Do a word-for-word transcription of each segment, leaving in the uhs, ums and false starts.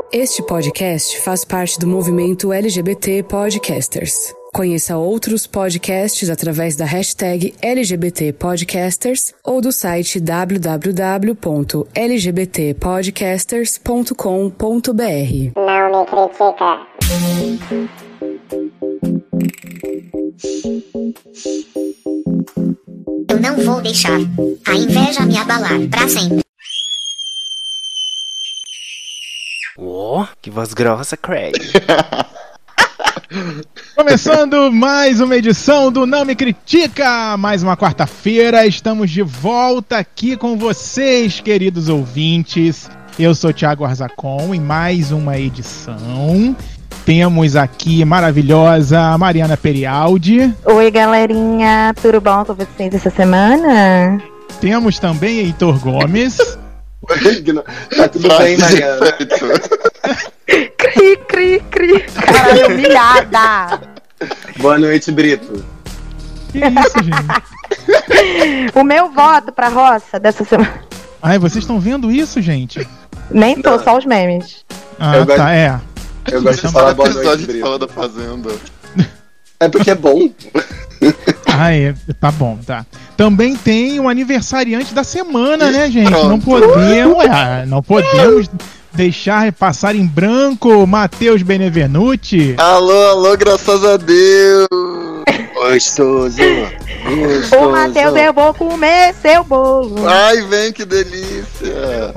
Este podcast faz parte do movimento L G B T Podcasters. Conheça outros podcasts através da hashtag L G B T Podcasters ou do site w w w ponto l g b t podcasters ponto com ponto b r. Não me critica. Eu não vou deixar a inveja me abalar pra sempre. Oh, que voz grossa, Craig. Começando mais uma edição do Não Me Critica, mais uma quarta-feira, estamos de volta aqui com vocês, queridos ouvintes. Eu sou Thiago Arzacon, em mais uma edição. Temos aqui maravilhosa Mariana Perialdi. Oi, galerinha, tudo bom com vocês essa semana? Temos também Heitor Gomes. Tá tudo bem, Mariana? Cri, cri, cri. Caralho, humilhada. Boa noite, Brito. Que isso, gente? O meu voto pra roça dessa semana. Ai, vocês estão vendo isso, gente? Nem tô, só os memes. Ah, Eu tá, gosto- é. Eu gosto de falar boa noite, Brito. Fala da Fazenda. É porque é bom. Ah, é, tá bom, tá. Também tem o aniversariante da semana, né, gente? Pronto. Não podemos, é, não podemos deixar passar em branco Matheus Benevenuti. Alô, alô, graças a Deus. Gostoso. Ô, Matheus, eu vou comer seu bolo. Ai, vem, que delícia.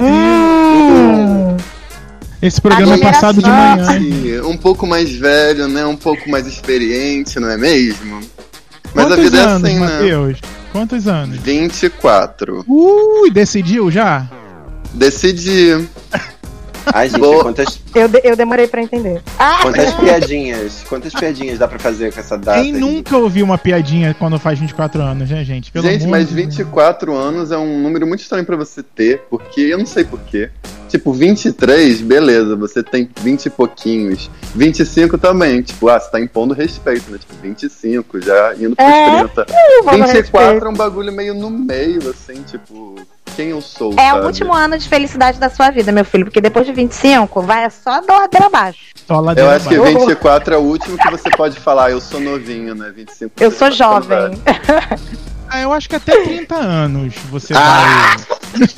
Hum. Esse programa é Olha passado de só. manhã. E um pouco mais velho, né? Um pouco mais experiente, não é mesmo? Mas Quantos a vida anos, é assim, né? Matheus? Quantos anos? vinte e quatro. Ui, decidiu já? Decidi. Ai, gente, Boa. quantas, Eu, de- eu demorei pra entender. Ah, quantas piadinhas, quantas piadinhas dá pra fazer com essa data? Quem aí? nunca ouviu uma piadinha quando faz vinte e quatro anos, né, gente? Pelo Gente, amor mas de vinte e quatro anos é um número muito estranho pra você ter, porque eu não sei porquê. Tipo, vinte e três, beleza, você tem vinte e pouquinhos. vinte e cinco também, tipo, ah, você tá impondo respeito, né? Tipo, vinte e cinco, já indo pros É, trinta. eu vou no vinte e quatro respeito. é um bagulho meio no meio, assim, tipo, quem eu sou, É sabe? o último ano de felicidade da sua vida, meu filho, porque depois de vinte e cinco vai só da ladeira abaixo. Só Eu ladeira acho que abaixo. vinte e quatro é o último que você pode falar, eu sou novinho, né? vinte e cinco Eu você sou tá ficando jovem. velho. Ah, eu acho que até trinta anos você Ah! vai...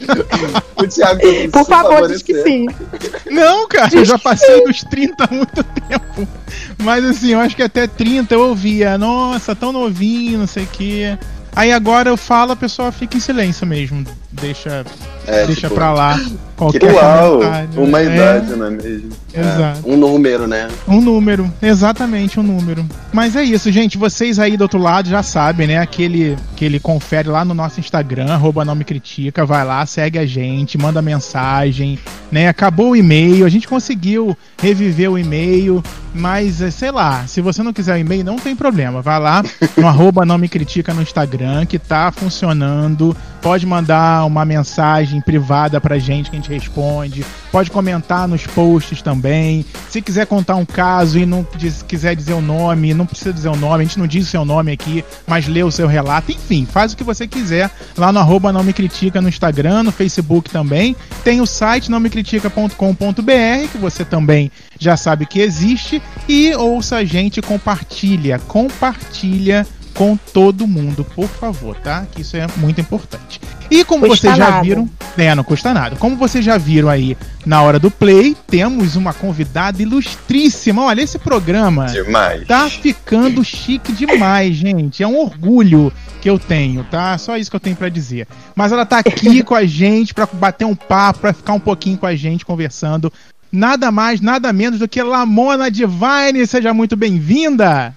O Thiago tá Por se favor, diz que favorecendo. sim. Não, cara, eu já passei dos trinta há muito tempo. Mas assim, eu acho que até trinta eu ouvia, nossa, tão novinho, não sei o quê. Aí agora eu falo, a pessoa fica em silêncio mesmo. Deixa, É, deixa tipo, pra lá qualquer Uau, comentário. uma É, idade, não é mesmo? Exato. Um número, né? Um número, exatamente um número. Mas é isso, gente. Vocês aí do outro lado já sabem, né? Aquele que ele confere lá no nosso Instagram, arroba não me critica. Vai lá, segue a gente, manda mensagem, né? Acabou o e-mail, a gente conseguiu reviver o e-mail, mas eh, sei lá, se você não quiser o e-mail, não tem problema. Vai lá no arroba não me critica no Instagram, que tá funcionando. Pode mandar uma mensagem privada pra gente que a gente responde. Pode comentar nos posts também. Se quiser contar um caso e não diz- quiser dizer o nome, não precisa dizer o nome, a gente não diz o seu nome aqui, mas lê o seu relato. Enfim, faz o que você quiser lá no arroba não me critica no Instagram, no Facebook também. Tem o site não me critica ponto com ponto b r, que você também já sabe que existe. E ouça a gente, compartilha, compartilha com todo mundo, por favor, tá? Que isso é muito importante. E como Custa vocês já nada. viram, é, não custa nada. Como vocês já viram aí na hora do play, temos uma convidada ilustríssima. Olha, esse programa Demais. tá ficando chique demais, gente. É um orgulho que eu tenho, tá? Só isso que eu tenho pra dizer. Mas ela tá aqui com a gente pra bater um papo, pra ficar um pouquinho com a gente conversando. Nada mais, nada menos do que Lamona Divine. Seja muito bem-vinda.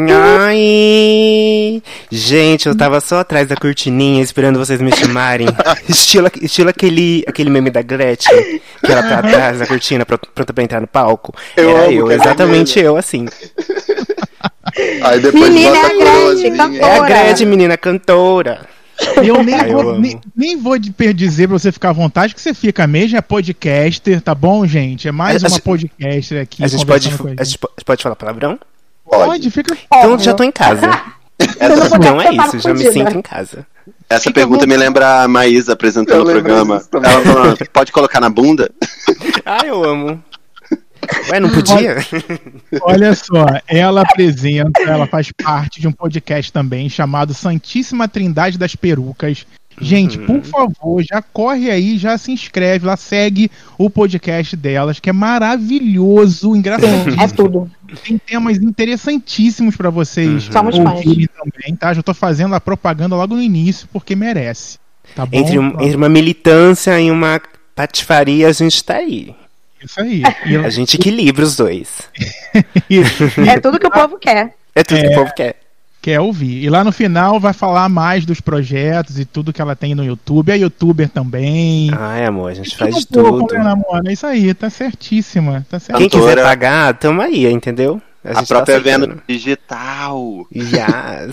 Ai. Gente, eu tava só atrás da cortininha esperando vocês me chamarem. estilo, estilo aquele, aquele meme da Gretchen, que ela tá atrás da cortina pronta, pronta pra entrar no palco. Eu Era amo eu, aquele exatamente eu, assim. Aí depois Menina, bota é a a Gretchen, coroazinha. É a Ora. Gretchen, menina cantora. Eu nem, Ai, eu vou, amo. nem, nem vou de- dizer pra você ficar à vontade, que você fica mesmo, é podcaster, tá bom, gente? É mais A- a uma gente- podcaster aqui. A gente, pode, conversando com a gente po- pode falar palavrão? Pode, fica. Então Óbvio. já tô em casa. Essa, Então é Você fala isso, já me fodida. sinto em casa. essa Fica pergunta bom. me lembra a Maísa apresentando Eu o lembro programa. disso também. Ela falando, pode colocar na bunda? Ah, eu amo. Ué, não podia? Olha só, ela apresenta, ela faz parte de um podcast também chamado Santíssima Trindade das Perucas. Gente, por favor, já corre aí, já se inscreve lá, segue o podcast delas, que é maravilhoso, engraçado. É tudo. Tem temas interessantíssimos pra vocês Somos ouvirem também, tá? Já tô fazendo a propaganda logo no início, porque merece. Tá bom? Entre, um- entre uma militância e uma patifaria, a gente tá aí. Isso aí. E, A gente equilibra os dois. e- É tudo que o povo quer. É tudo que É. o povo quer. quer ouvir. E lá no final vai falar mais dos projetos e tudo que ela tem no YouTube. É youtuber também. Ai, amor, a gente Tudo faz um de pouco, tudo. né, namor? É isso aí, tá certíssima. Tá certíssima. Quem quiser Cantora. pagar, tamo aí, entendeu? A gente própria tá aceitando. venda digital. Yes.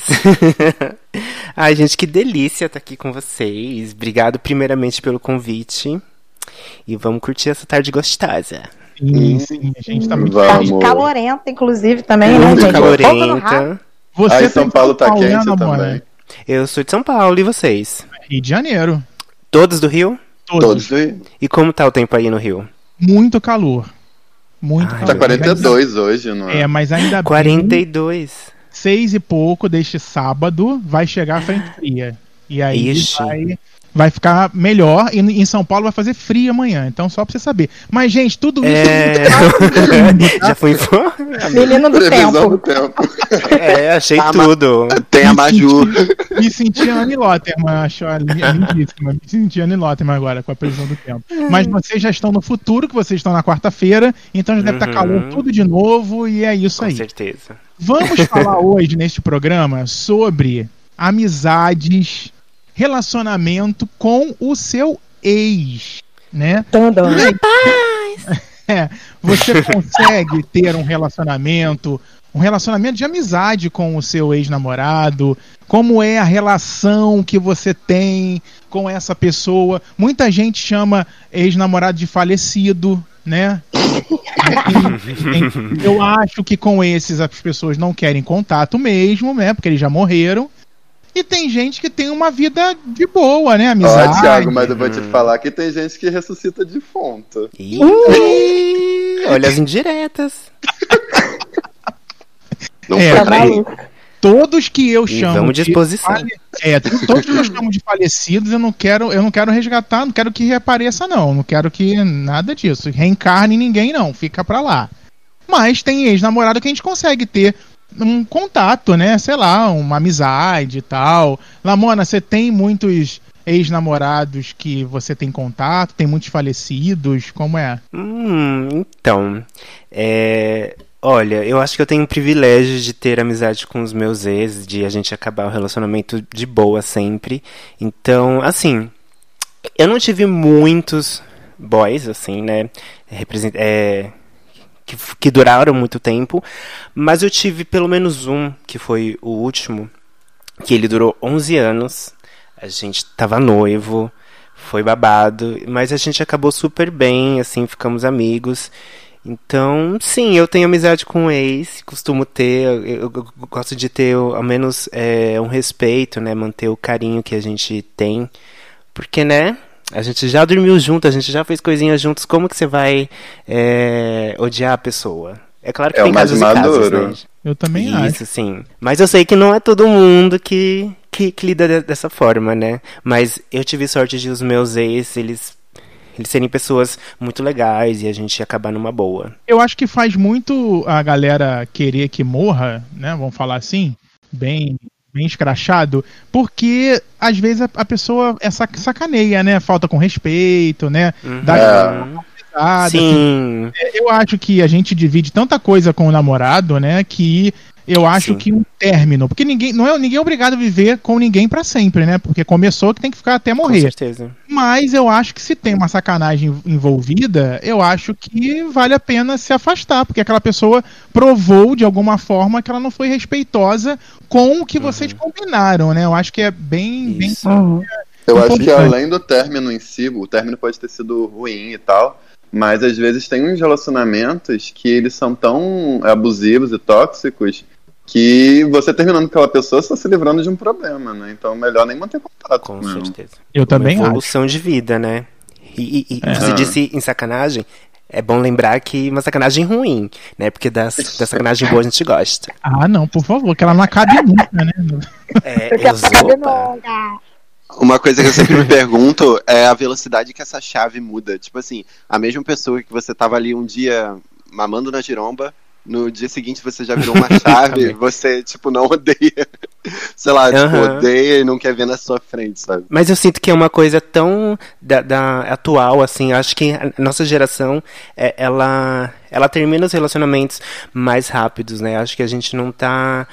Ai, gente, que delícia estar aqui com vocês. Obrigado primeiramente pelo convite. E vamos curtir essa tarde gostosa. Sim, sim, a gente tá muito Vamos. feliz. Calorenta, inclusive, também, né, Muito gente? Fogo no rabo. calorenta. Você Aí tá São em Paulo tá né, quente namora? também. Eu sou de São Paulo, e vocês? Rio de Janeiro. Todos do Rio? Todos. Todos do Rio. E como tá o tempo aí no Rio? Muito calor. Muito Ai, calor. Tá quarenta e dois hoje, não é? É, mas ainda quarenta bem, e dois. seis e pouco deste sábado vai chegar a frente fria. E aí Ixi. vai, vai ficar melhor. E em São Paulo vai fazer frio amanhã. Então só pra você saber. Mas, gente, tudo isso É... Já fui informado. Menino do Previsão tempo. do tempo. É, achei Ah, mas- tudo. Tem a Maju. Me senti Annie Lotterman, acho a li- lindíssima. Me senti Annie Lotterman agora com a previsão do tempo. Mas vocês já estão no futuro, que vocês estão na quarta-feira, então já deve estar Uhum. calor tudo de novo e é isso Com aí. certeza. Vamos falar hoje neste programa sobre amizades, relacionamento com o seu ex, né? Tandam. É, você consegue ter um relacionamento, um relacionamento de amizade com o seu ex-namorado? Como é a relação que você tem com essa pessoa? Muita gente chama ex-namorado de falecido, né? Eu acho que com esses as pessoas não querem contato mesmo, né? Porque eles já morreram. E tem gente que tem uma vida de boa, né? Ó, Amizade. Thiago, mas eu vou te falar que tem gente que ressuscita defunto. Ih, olha as indiretas. Não É, foi Tá bem. maluco. Todos que eu E chamo vamos de exposição. fale- é, tu- todos que eu chamo de falecidos, eu não quero, eu não quero resgatar, não quero que reapareça não, não quero que nada disso, reencarne ninguém não, fica pra lá. Mas tem ex-namorado que a gente consegue ter um contato, né, sei lá, uma amizade e tal. Lamona, você tem muitos ex-namorados que você tem contato, tem muitos falecidos, como é? Hum, então. É. Olha, eu acho que eu tenho o privilégio de ter amizade com os meus ex, de a gente acabar o relacionamento de boa sempre. Então, assim, eu não tive muitos boys, assim, né? Represent é, que, f- que duraram muito tempo, mas eu tive pelo menos um, que foi o último, que ele durou onze anos. A gente tava noivo, foi babado, mas a gente acabou super bem, assim, ficamos amigos. Então, sim, eu tenho amizade com o ex, costumo ter, eu, eu- eu gosto de ter ao menos é, um respeito, né, manter o carinho que a gente tem, porque, né, a gente já dormiu junto, a gente já fez coisinhas juntos, como que você vai é, odiar a pessoa? É claro que É tem o mais casos e casos, maduro. né? Eu também acho. Isso, sim. Mas eu sei que não é todo mundo que, que, que lida de- dessa forma, né? Mas eu tive sorte de os meus ex, eles, eles serem pessoas muito legais e a gente acabar numa boa. Eu acho que faz muito a galera querer que morra, né? Vamos falar assim, bem, bem escrachado, porque às vezes a, a pessoa é sac- sacaneia, né? Falta com respeito, né? Dá Uhum. risada, assim. Sim. Eu acho que a gente divide tanta coisa com o namorado, né? Que eu acho Sim. que um término, porque ninguém não é ninguém é obrigado a viver com ninguém pra sempre, né? Porque começou que tem que ficar até Com morrer. certeza. Mas eu acho que se tem uma sacanagem envolvida, eu acho que vale a pena se afastar, porque aquela pessoa provou de alguma forma que ela não foi respeitosa com o que vocês combinaram, né? Eu acho que é bem, bem Isso. Uhum. Eu Um acho pouco que mais. além do término em si, o término pode ter sido ruim e tal, mas às vezes tem uns relacionamentos que eles são tão abusivos e tóxicos que você terminando com aquela pessoa você está se livrando de um problema, né? Então melhor nem manter contato Com com ela. certeza. Eu também Uma acho. evolução de vida, né? E, e- e É. você disse em sacanagem, é bom lembrar que uma sacanagem ruim, né? Porque das, da sacanagem boa a gente gosta. Ah, não, por favor, que ela não acabe nunca, né? É, Porque eu ela sou, Uma coisa que eu sempre me pergunto é a velocidade que essa chave muda. Tipo assim, a mesma pessoa que você tava ali um dia mamando na giromba, no dia seguinte você já virou uma chave, você, tipo, não odeia. Sei lá, tipo, Aham. odeia e não quer ver na sua frente, sabe? Mas eu sinto que é uma coisa tão da, da atual, assim, acho que a nossa geração, é, ela, ela termina os relacionamentos mais rápidos, né? Acho que a gente não tá,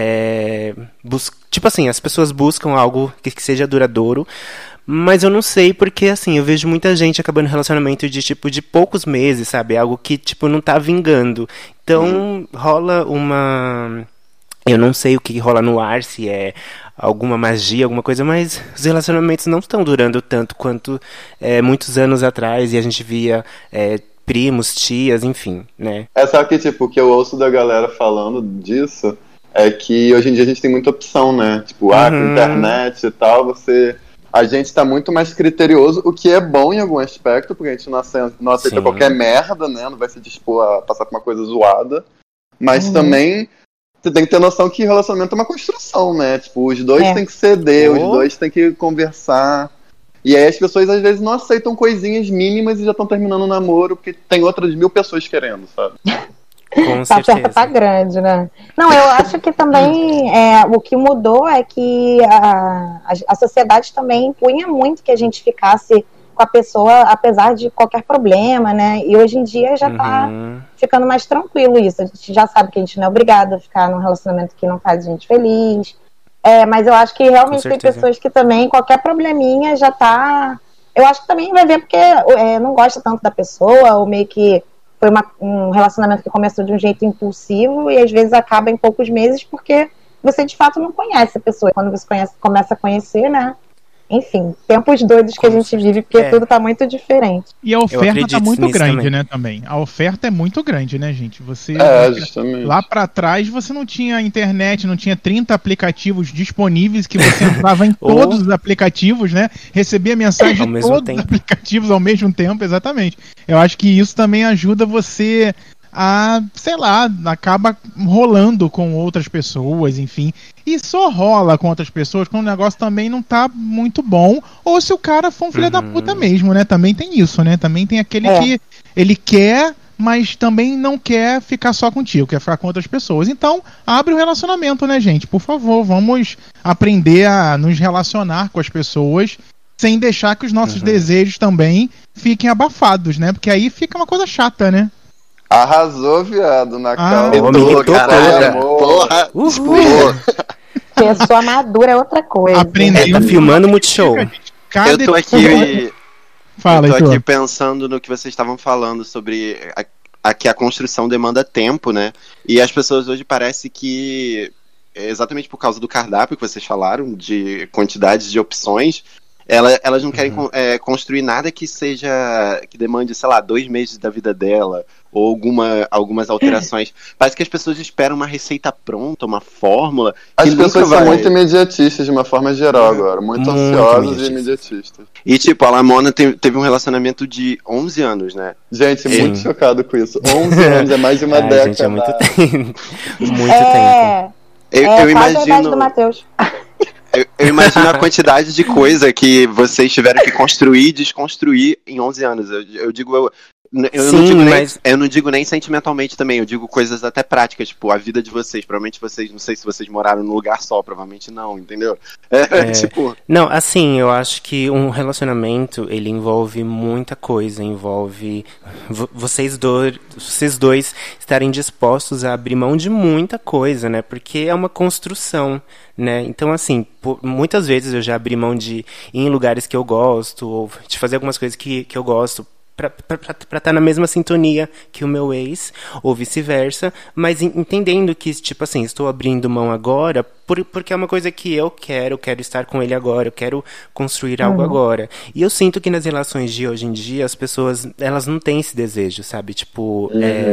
é, bus- tipo assim, as pessoas buscam algo que, que seja duradouro, mas eu não sei porque, assim, eu vejo muita gente acabando relacionamento de, tipo, de poucos meses, sabe? Algo que, tipo, não tá vingando. Então, rola uma... Eu não sei o que rola no ar, se é alguma magia, alguma coisa, mas os relacionamentos não estão durando tanto quanto é, muitos anos atrás, e a gente via é, primos, tias, enfim, né? É só que, tipo, o que eu ouço da galera falando disso é que hoje em dia a gente tem muita opção, né? Tipo, ah, com Uhum. internet e tal, você... A gente tá muito mais criterioso, o que é bom em algum aspecto, porque a gente não aceita, não aceita Sim. qualquer merda, né? Não vai se dispor a passar por uma coisa zoada. Mas Uhum. também você tem que ter noção que relacionamento é uma construção, né? Tipo, os dois É. têm que ceder, Oh. os dois têm que conversar. E aí as pessoas às vezes não aceitam coisinhas mínimas e já estão terminando o namoro, porque tem outras mil pessoas querendo, sabe? Com A oferta certeza. tá grande, né? Não, eu acho que também é, o que mudou é que a, a, a sociedade também impunha muito que a gente ficasse com a pessoa, apesar de qualquer problema, né? E hoje em dia já tá Uhum. ficando mais tranquilo isso. A gente já sabe que a gente não é obrigado a ficar num relacionamento que não faz a gente feliz. É, mas eu acho que realmente Com tem certeza. pessoas que também, qualquer probleminha já tá... Eu acho que também vai ver porque é, não gosta tanto da pessoa, ou meio que foi uma, um relacionamento que começou de um jeito impulsivo e às vezes acaba em poucos meses porque você de fato não conhece a pessoa. Quando você conhece, começa a conhecer, né? Enfim, tempos doidos que a Com gente vive porque É. tudo tá muito diferente. E a oferta tá acredito muito nisso grande, também. né, também. A oferta é muito grande, né, gente? Você É, justamente. lá pra trás você não tinha internet, não tinha trinta aplicativos disponíveis que você entrava em Ou- todos os aplicativos, né? Recebia mensagem Ao de mesmo todos tempo. os aplicativos ao mesmo tempo, exatamente. Eu acho que isso também ajuda você a, sei lá, acaba rolando com outras pessoas, enfim. E só rola com outras pessoas quando o negócio também não tá muito bom, ou se o cara for um filho da Uhum. puta mesmo, né? Também tem isso, né? Também tem aquele É. que ele quer, mas também não quer ficar só contigo, quer ficar com outras pessoas. Então, abre o relacionamento, né, gente? Por favor, vamos aprender a nos relacionar com as pessoas sem deixar que os nossos Uhum. desejos também fiquem abafados, né? Porque aí fica uma coisa chata, né? Arrasou, viado, na Ah, calma. Ô, me irritou toda. Porra, Uhul. expulou. Pessoa madura é outra coisa. Aprender. É, tá filmando o Multishow. Cada Eu tô episódio- aqui, Fala, eu tô Heitor. aqui pensando no que vocês estavam falando sobre a, a, que a construção demanda tempo, né? E as pessoas hoje parece que, é exatamente por causa do cardápio que vocês falaram, de quantidade de opções, ela, elas não querem Uhum. con- é, construir nada que seja, que demande, sei lá, dois meses da vida dela, ou alguma, algumas alterações. Parece que as pessoas esperam uma receita pronta, uma fórmula. As que pessoas nunca são vai- muito imediatistas de uma forma geral agora. Muito, Muito ansiosas imediatistas. e imediatistas. E tipo, a Lamona te- teve um relacionamento de onze anos, né? Gente, Sim. muito chocado com isso. onze anos, é mais de uma Ai, década. gente, é muito tempo. Muito tempo. É, Eu, é eu quase a idade do imagino. Matheus. Eu, eu imagino a quantidade de coisa que vocês tiveram que construir e desconstruir em onze anos. Eu, eu digo. Eu, eu, Sim, não digo nem, mas- eu não digo nem sentimentalmente também, eu digo coisas até práticas, tipo, a vida de vocês. Provavelmente vocês, não sei se vocês moraram num lugar só, provavelmente não, entendeu? É, É. tipo, Não, assim, eu acho que um relacionamento, ele envolve muita coisa, envolve vo- vocês dois, vocês dois estarem dispostos a abrir mão de muita coisa, né? Porque é uma construção, né? Então, assim, por- muitas vezes eu já abri mão de ir em lugares que eu gosto, ou de fazer algumas coisas que, que eu gosto, pra estar na mesma sintonia que o meu ex, ou vice-versa, mas en- entendendo que, tipo assim, estou abrindo mão agora por, porque é uma coisa que eu quero, quero estar com ele agora, eu quero construir algo agora. E eu sinto que nas relações de hoje em dia, as pessoas, elas não têm esse desejo, sabe? Tipo, é,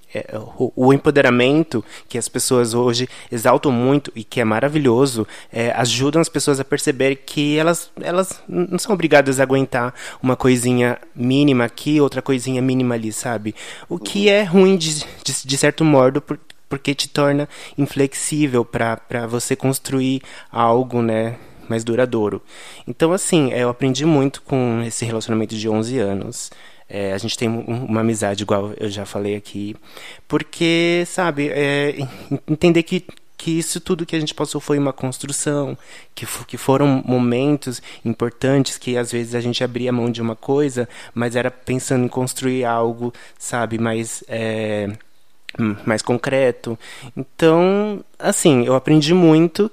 é, o, o empoderamento que as pessoas hoje exaltam muito e que é maravilhoso, é, ajudam as pessoas a perceber que elas, elas não são obrigadas a aguentar uma coisinha mínima aqui, outra coisinha mínima ali, sabe? O que é ruim de, de, de certo modo, por, porque te torna inflexível para você construir algo, né, mais duradouro. Então, assim, eu aprendi muito com esse relacionamento de onze anos. É, a gente tem um, uma amizade, igual eu já falei aqui, porque, sabe, é, entender que, que isso tudo que a gente passou foi uma construção, que, que foram momentos importantes, que às vezes a gente abria mão de uma coisa, mas era pensando em construir algo, sabe, mais, é, mais concreto. Então, assim, eu aprendi muito,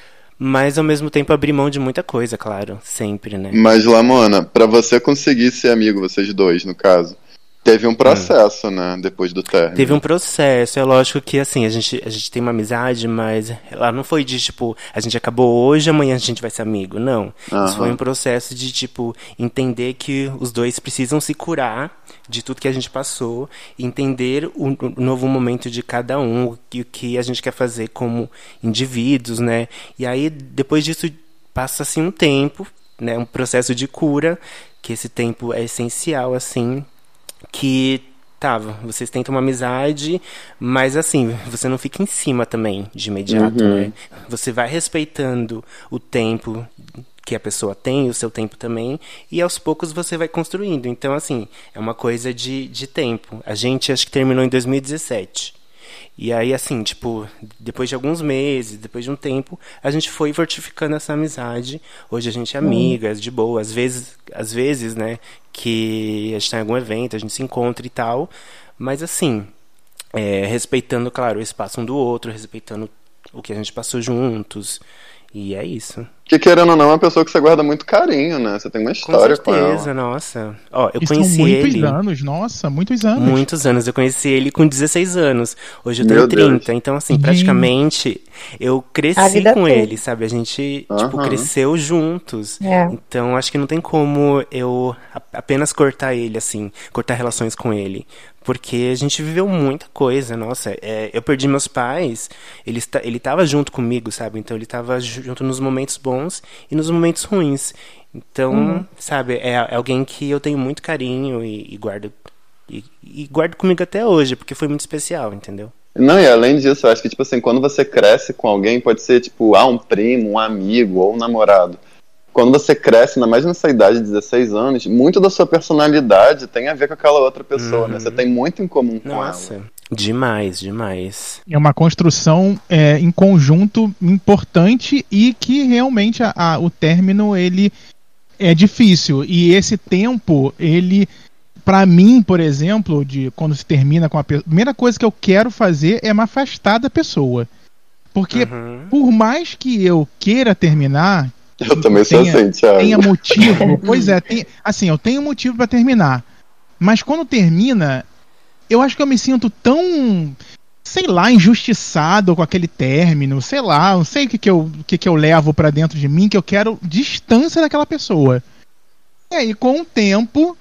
mas ao mesmo tempo abrir mão de muita coisa, claro, sempre, né? Mas, Lamona, pra você conseguir ser amigo, vocês dois, no caso, teve um processo, hum. né, depois do término. Teve um processo, é lógico que, assim, a gente, a gente tem uma amizade, mas ela não foi de, tipo, a gente acabou hoje, amanhã a gente vai ser amigo, não. Uhum. Isso foi um processo de, tipo, entender que os dois precisam se curar de tudo que a gente passou, entender o, o novo momento de cada um, e o que a gente quer fazer como indivíduos, né? E aí, depois disso, passa-se um tempo, né, um processo de cura, que esse tempo é essencial, assim, que, tá, vocês tentam uma amizade, mas assim, você não fica em cima também, de imediato, uhum. né? Você vai respeitando o tempo que a pessoa tem, o seu tempo também, e aos poucos você vai construindo. Então, assim, é uma coisa de, de tempo. A gente, acho que terminou em dois mil e dezessete. E aí, assim, tipo, depois de alguns meses, depois de um tempo, a gente foi fortificando essa amizade. Hoje a gente é amiga, de boa. Às vezes, às vezes, né, que a gente tá em algum evento, a gente se encontra e tal. Mas, assim, é, respeitando, claro, o espaço um do outro, respeitando o que a gente passou juntos. E é isso. Que, querendo ou não, é uma pessoa que você guarda muito carinho, né? Você tem uma história com, ela. Com certeza, nossa. Ó, eu e conheci são muitos ele... anos, nossa, muitos anos. Muitos anos. Eu conheci ele com dezesseis anos. Hoje eu tenho Meu trinta. Deus. Então, assim, praticamente, eu cresci com toda. ele, sabe? A gente, Uhum. tipo, cresceu juntos. É. Então, acho que não tem como eu apenas cortar ele, assim, cortar relações com ele. Porque a gente viveu muita coisa, nossa. É, eu perdi meus pais, ele, ele tava junto comigo, sabe? Então ele tava junto nos momentos bons e nos momentos ruins. Então, uhum. sabe, é, é alguém que eu tenho muito carinho e, e guardo e, e guardo comigo até hoje, porque foi muito especial, entendeu? Não, e além disso, eu acho que, tipo assim, quando você cresce com alguém, pode ser, tipo, ah, um primo, um amigo ou um namorado. Quando você cresce, ainda mais nessa idade de dezesseis anos, muito da sua personalidade tem a ver com aquela outra pessoa, uhum. né? Você tem muito em comum com Nossa, ela. Demais, demais. É uma construção é, em conjunto importante e que realmente a, a, o término, ele é difícil. E esse tempo, ele, pra mim, por exemplo, de quando se termina com a pessoa, a primeira coisa que eu quero fazer é me afastar da pessoa. Porque uhum. por mais que eu queira terminar... Eu também sou assim, Thiago. Tenha motivo, pois é, tem, assim, eu tenho motivo pra terminar. Mas quando termina, eu acho que eu me sinto tão, sei lá, injustiçado com aquele término, sei lá, não sei o que, que, eu, o que, que eu levo pra dentro de mim, que eu quero distância daquela pessoa. E aí, com o tempo,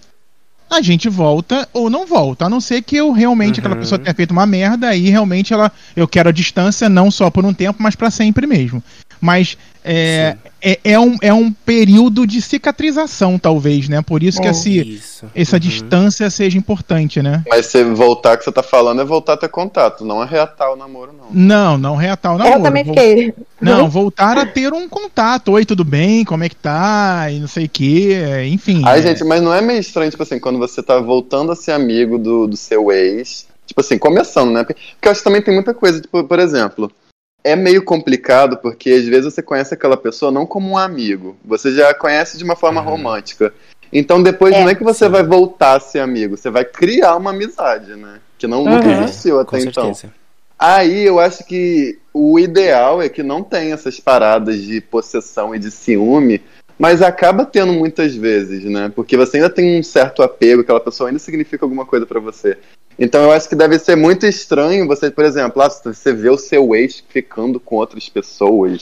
a gente volta ou não volta, a não ser que eu realmente, uhum. aquela pessoa tenha feito uma merda, aí realmente ela, eu quero a distância não só por um tempo, mas pra sempre mesmo. Mas é, é, é, um, é um período de cicatrização, talvez, né? Por isso que esse, isso. essa uhum. distância seja importante, né? Mas se voltar, que você tá falando, é voltar a ter contato, não é reatar o namoro, não. Não, não reatar o namoro. Eu também fiquei. Não, voltar a ter um contato. Oi, tudo bem? Como é que tá? E não sei o que, enfim. Ai, é... gente, mas não é meio estranho, tipo assim, quando você tá voltando a ser amigo do, do seu ex, tipo assim, começando, né? Porque eu acho que também tem muita coisa, tipo, por exemplo... É meio complicado porque às vezes você conhece aquela pessoa não como um amigo, você já conhece de uma forma uhum. romântica. Então depois é, não é que você sim. vai voltar a ser amigo, você vai criar uma amizade, né? Que não uhum. nunca existiu até Com então. certeza. Aí eu acho que o ideal é que não tenha essas paradas de possessão e de ciúme, mas acaba tendo muitas vezes, né? Porque você ainda tem um certo apego, aquela pessoa ainda significa alguma coisa pra você. Então eu acho que deve ser muito estranho você, por exemplo, ah, você vê o seu ex ficando com outras pessoas.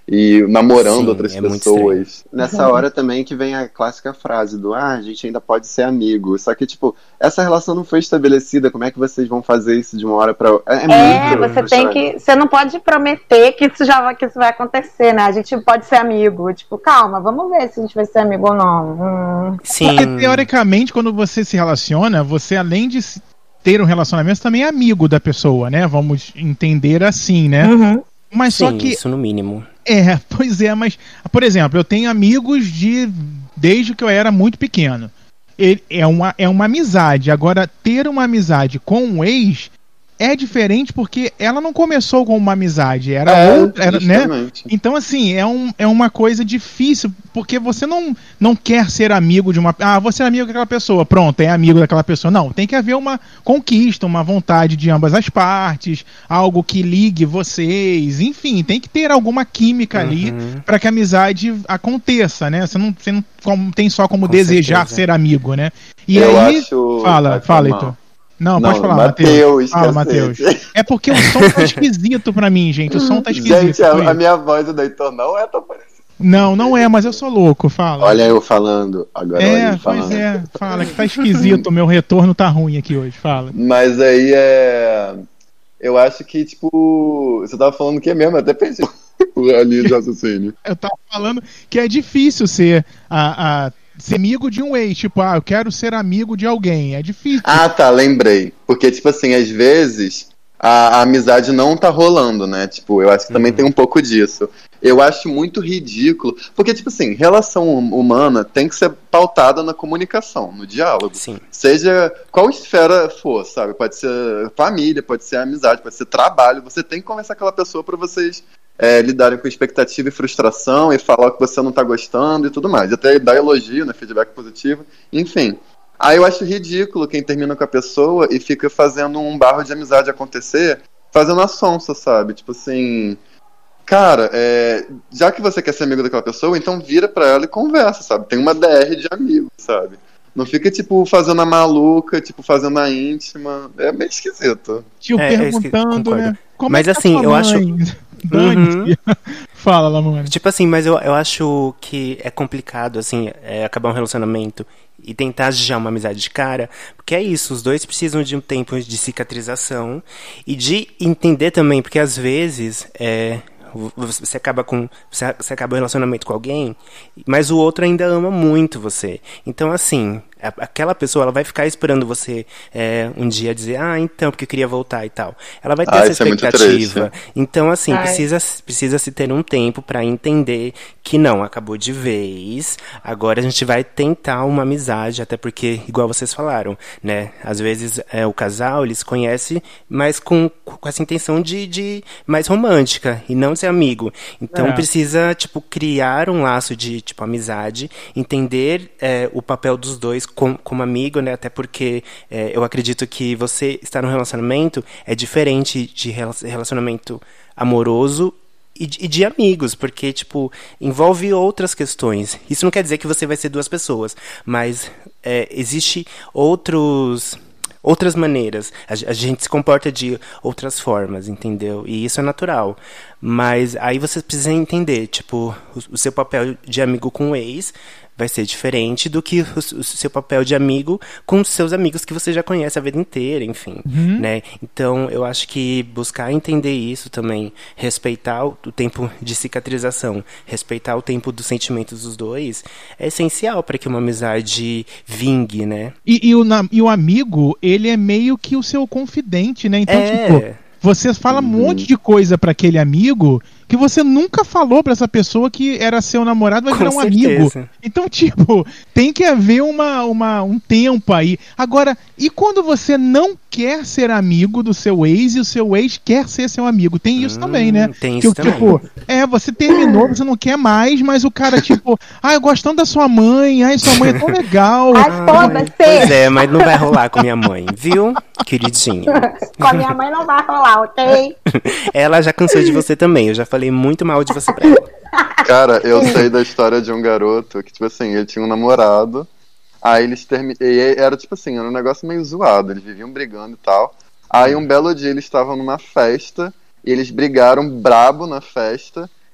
e namorando Sim, outras é muito pessoas. Nessa hora também que vem a clássica frase do ah, a gente ainda pode ser amigo. Só que, tipo, essa relação não foi estabelecida, como é que vocês vão fazer isso de uma hora pra outra? É, É, muito você tem que. Você não pode prometer que isso já vai, que isso vai acontecer, né? A gente pode ser amigo. Tipo, calma, vamos ver se a gente vai ser amigo ou não. Hum. Sim. Porque, teoricamente, quando você se relaciona, você, além de ter um relacionamento, você também é amigo da pessoa, né? Vamos entender assim, né? Uhum. Mas Sim, só que. isso no mínimo. É, pois é, mas, por exemplo, eu tenho amigos de desde que eu era muito pequeno. Ele, é, uma, é uma amizade. Agora, ter uma amizade com um ex é diferente porque ela não começou com uma amizade, era É, outra, era, né? justamente. Então, assim, é, um, é uma coisa difícil, porque você não, não quer ser amigo de uma... Ah, vou ser amigo daquela pessoa, pronto, é amigo daquela pessoa. Não, tem que haver uma conquista, uma vontade de ambas as partes, algo que ligue vocês, enfim, tem que ter alguma química ali Uhum. para que a amizade aconteça, né? Você não, você não como- tem só como Com desejar certeza. ser amigo, né? E Eu aí... acho... Fala, Vai, fala, mal. Heitor. Não, Não, pode falar, Mateus, Matheus. Fala, cacete. Matheus. É porque o som tá esquisito pra mim, gente. O som tá esquisito. Gente, a, foi. a minha voz do Heitor não é tão parecida. Não, não é, mas eu sou louco, fala. Olha eu falando, agora olha é, ele falando. pois é, fala que tá esquisito. O meu retorno tá ruim aqui hoje, fala. Mas aí é... Eu acho que, tipo... Você tava falando o que mesmo? Eu até pensei ali de raciocínio. Eu tava falando que é difícil ser, a, a, ser amigo de um ex. Tipo, ah, eu quero ser amigo de alguém. É difícil. Ah, tá, lembrei. Porque, tipo assim, às vezes a, a amizade não tá rolando, né? Tipo, eu acho que também tem um pouco disso. Eu acho muito ridículo. Porque, tipo assim, relação hum- humana tem que ser pautada na comunicação, no diálogo. Sim. Seja qual esfera for, sabe? Pode ser família, pode ser amizade, pode ser trabalho. Você tem que conversar com aquela pessoa pra vocês é, lidarem com expectativa e frustração e falar o que você não tá gostando e tudo mais. Até dar elogio, né? Feedback positivo. Enfim. Aí eu acho ridículo quem termina com a pessoa e fica fazendo um barro de amizade acontecer, fazendo a sonsa, sabe? Tipo assim... Cara, é, já que você quer ser amigo daquela pessoa, então vira pra ela e conversa, sabe? Tem uma D R de amigo, sabe? Não fica, tipo, fazendo a maluca, tipo, fazendo a íntima. É meio esquisito. Tio É, é isso que- perguntando, concordo. né? Como Mas é que assim, é sua eu acho- mãe? Dane-se. Fala, Lamone. Tipo assim, mas eu, eu acho que é complicado, assim, é, acabar um relacionamento e tentar já uma amizade de cara, porque é isso, os dois precisam de um tempo de cicatrização e de entender também, porque às vezes é, você acaba com você, você acaba um relacionamento com alguém, mas o outro ainda ama muito você. Então, assim, a- aquela pessoa ela vai ficar esperando você é, um dia dizer, ah, então, porque eu queria voltar e tal. Ela vai ter Ah, essa isso é muito expectativa. triste. Então, assim, Ai. precisa, precisa se ter um tempo pra entender que não, acabou de vez. Agora a gente vai tentar uma amizade, até porque, igual vocês falaram, né? Às vezes é, o casal, eles se conhece, mas com, com essa intenção de, de mais romântica e não de ser amigo. Então É. precisa, tipo, criar um laço de, tipo, amizade, entender é, o papel dos dois com, como amigo, né? Até porque é, eu acredito que você estar num relacionamento é diferente de rela- relacionamento amoroso e de, e de amigos, porque, tipo, envolve outras questões. Isso não quer dizer que você vai ser duas pessoas, mas é, existe outros... outras maneiras. A, a gente se comporta de outras formas, entendeu? E isso é natural. Mas aí você precisa entender, tipo, o, o seu papel de amigo com o ex vai ser diferente do que o, o seu papel de amigo com os seus amigos que você já conhece a vida inteira, enfim, né? Então, eu acho que buscar entender isso também, respeitar o, o tempo de cicatrização, respeitar o tempo dos sentimentos dos dois, é essencial para que uma amizade vingue, né? E, e o, na- e o amigo, ele é meio que o seu confidente, né? Então, É. tipo, você fala um monte de coisa pra aquele amigo que você nunca falou pra essa pessoa que era seu namorado, vai Com virar um amigo. certeza. Então, tipo, tem que haver uma, uma, um tempo aí. Agora, e quando você não quer ser amigo do seu ex e o seu ex quer ser seu amigo? Tem isso Hum, também, né? tem que, isso também. Tipo, é, você terminou, você não quer mais, mas o cara, tipo, ah, eu gosto tanto da sua mãe, ai, sua mãe é tão legal. Ai, foda-se! Pois é, mas não vai rolar com minha mãe, viu, queridinha? Com a minha mãe não vai rolar, ok? Ela já cansou de você também, eu já falei muito mal de você pra ela. Cara, eu sei da história de um garoto que, tipo assim, ele tinha um namorado, aí eles terminaram. Era tipo assim, era um negócio meio zoado, eles viviam brigando e tal. Aí um belo dia eles estavam numa festa, e eles brigaram brabo na festa,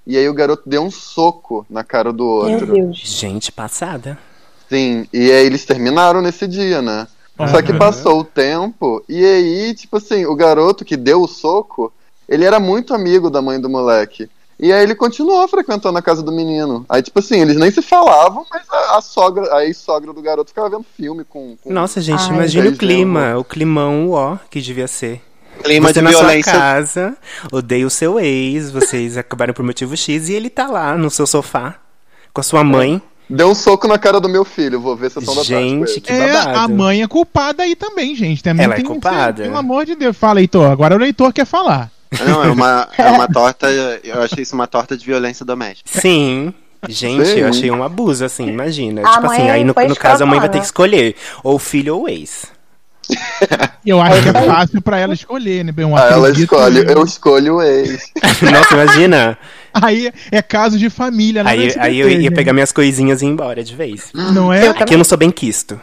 e aí o garoto deu um soco na cara do outro. Meu Deus. Gente, passada. Sim, e aí eles terminaram nesse dia, né? Uhum. Só que passou o tempo, e aí, tipo assim, o garoto que deu o soco, ele era muito amigo da mãe do moleque. E aí ele continuou frequentando a casa do menino. Aí, tipo assim, eles nem se falavam, mas a, a sogra, a ex-sogra do garoto ficava vendo filme com... com... Nossa, gente, Ai, imagina o Deus, clima, Deus. o climão ó, que devia ser. Clima Você de na violência. sua casa, odeia o seu ex, vocês acabaram por motivo X, e ele tá lá no seu sofá, com a sua mãe. Deu um soco na cara do meu filho, vou ver sessão da tarde com Gente, ele. que É, babado. a mãe é culpada aí também, gente. Também Ela é tem- culpada. Pelo amor de Deus. Fala, Heitor. Agora o leitor quer falar. Não, é uma, é uma torta. Eu achei isso uma torta de violência doméstica. Sim. Gente, Sim. eu achei um abuso, assim, imagina. A tipo assim, mãe aí no, foi no caso a mãe vai ter escrotona. que escolher, ou o filho ou o ex. Eu acho que é fácil pra ela escolher, né? Bem, um Ah, ela acredito escolhe, eu. eu escolho o ex. Nossa, imagina. Aí é caso de família, não é Aí, S B T, aí eu ia gente. pegar minhas coisinhas e ir embora de vez. Não é? Aqui eu não sou bem quisto.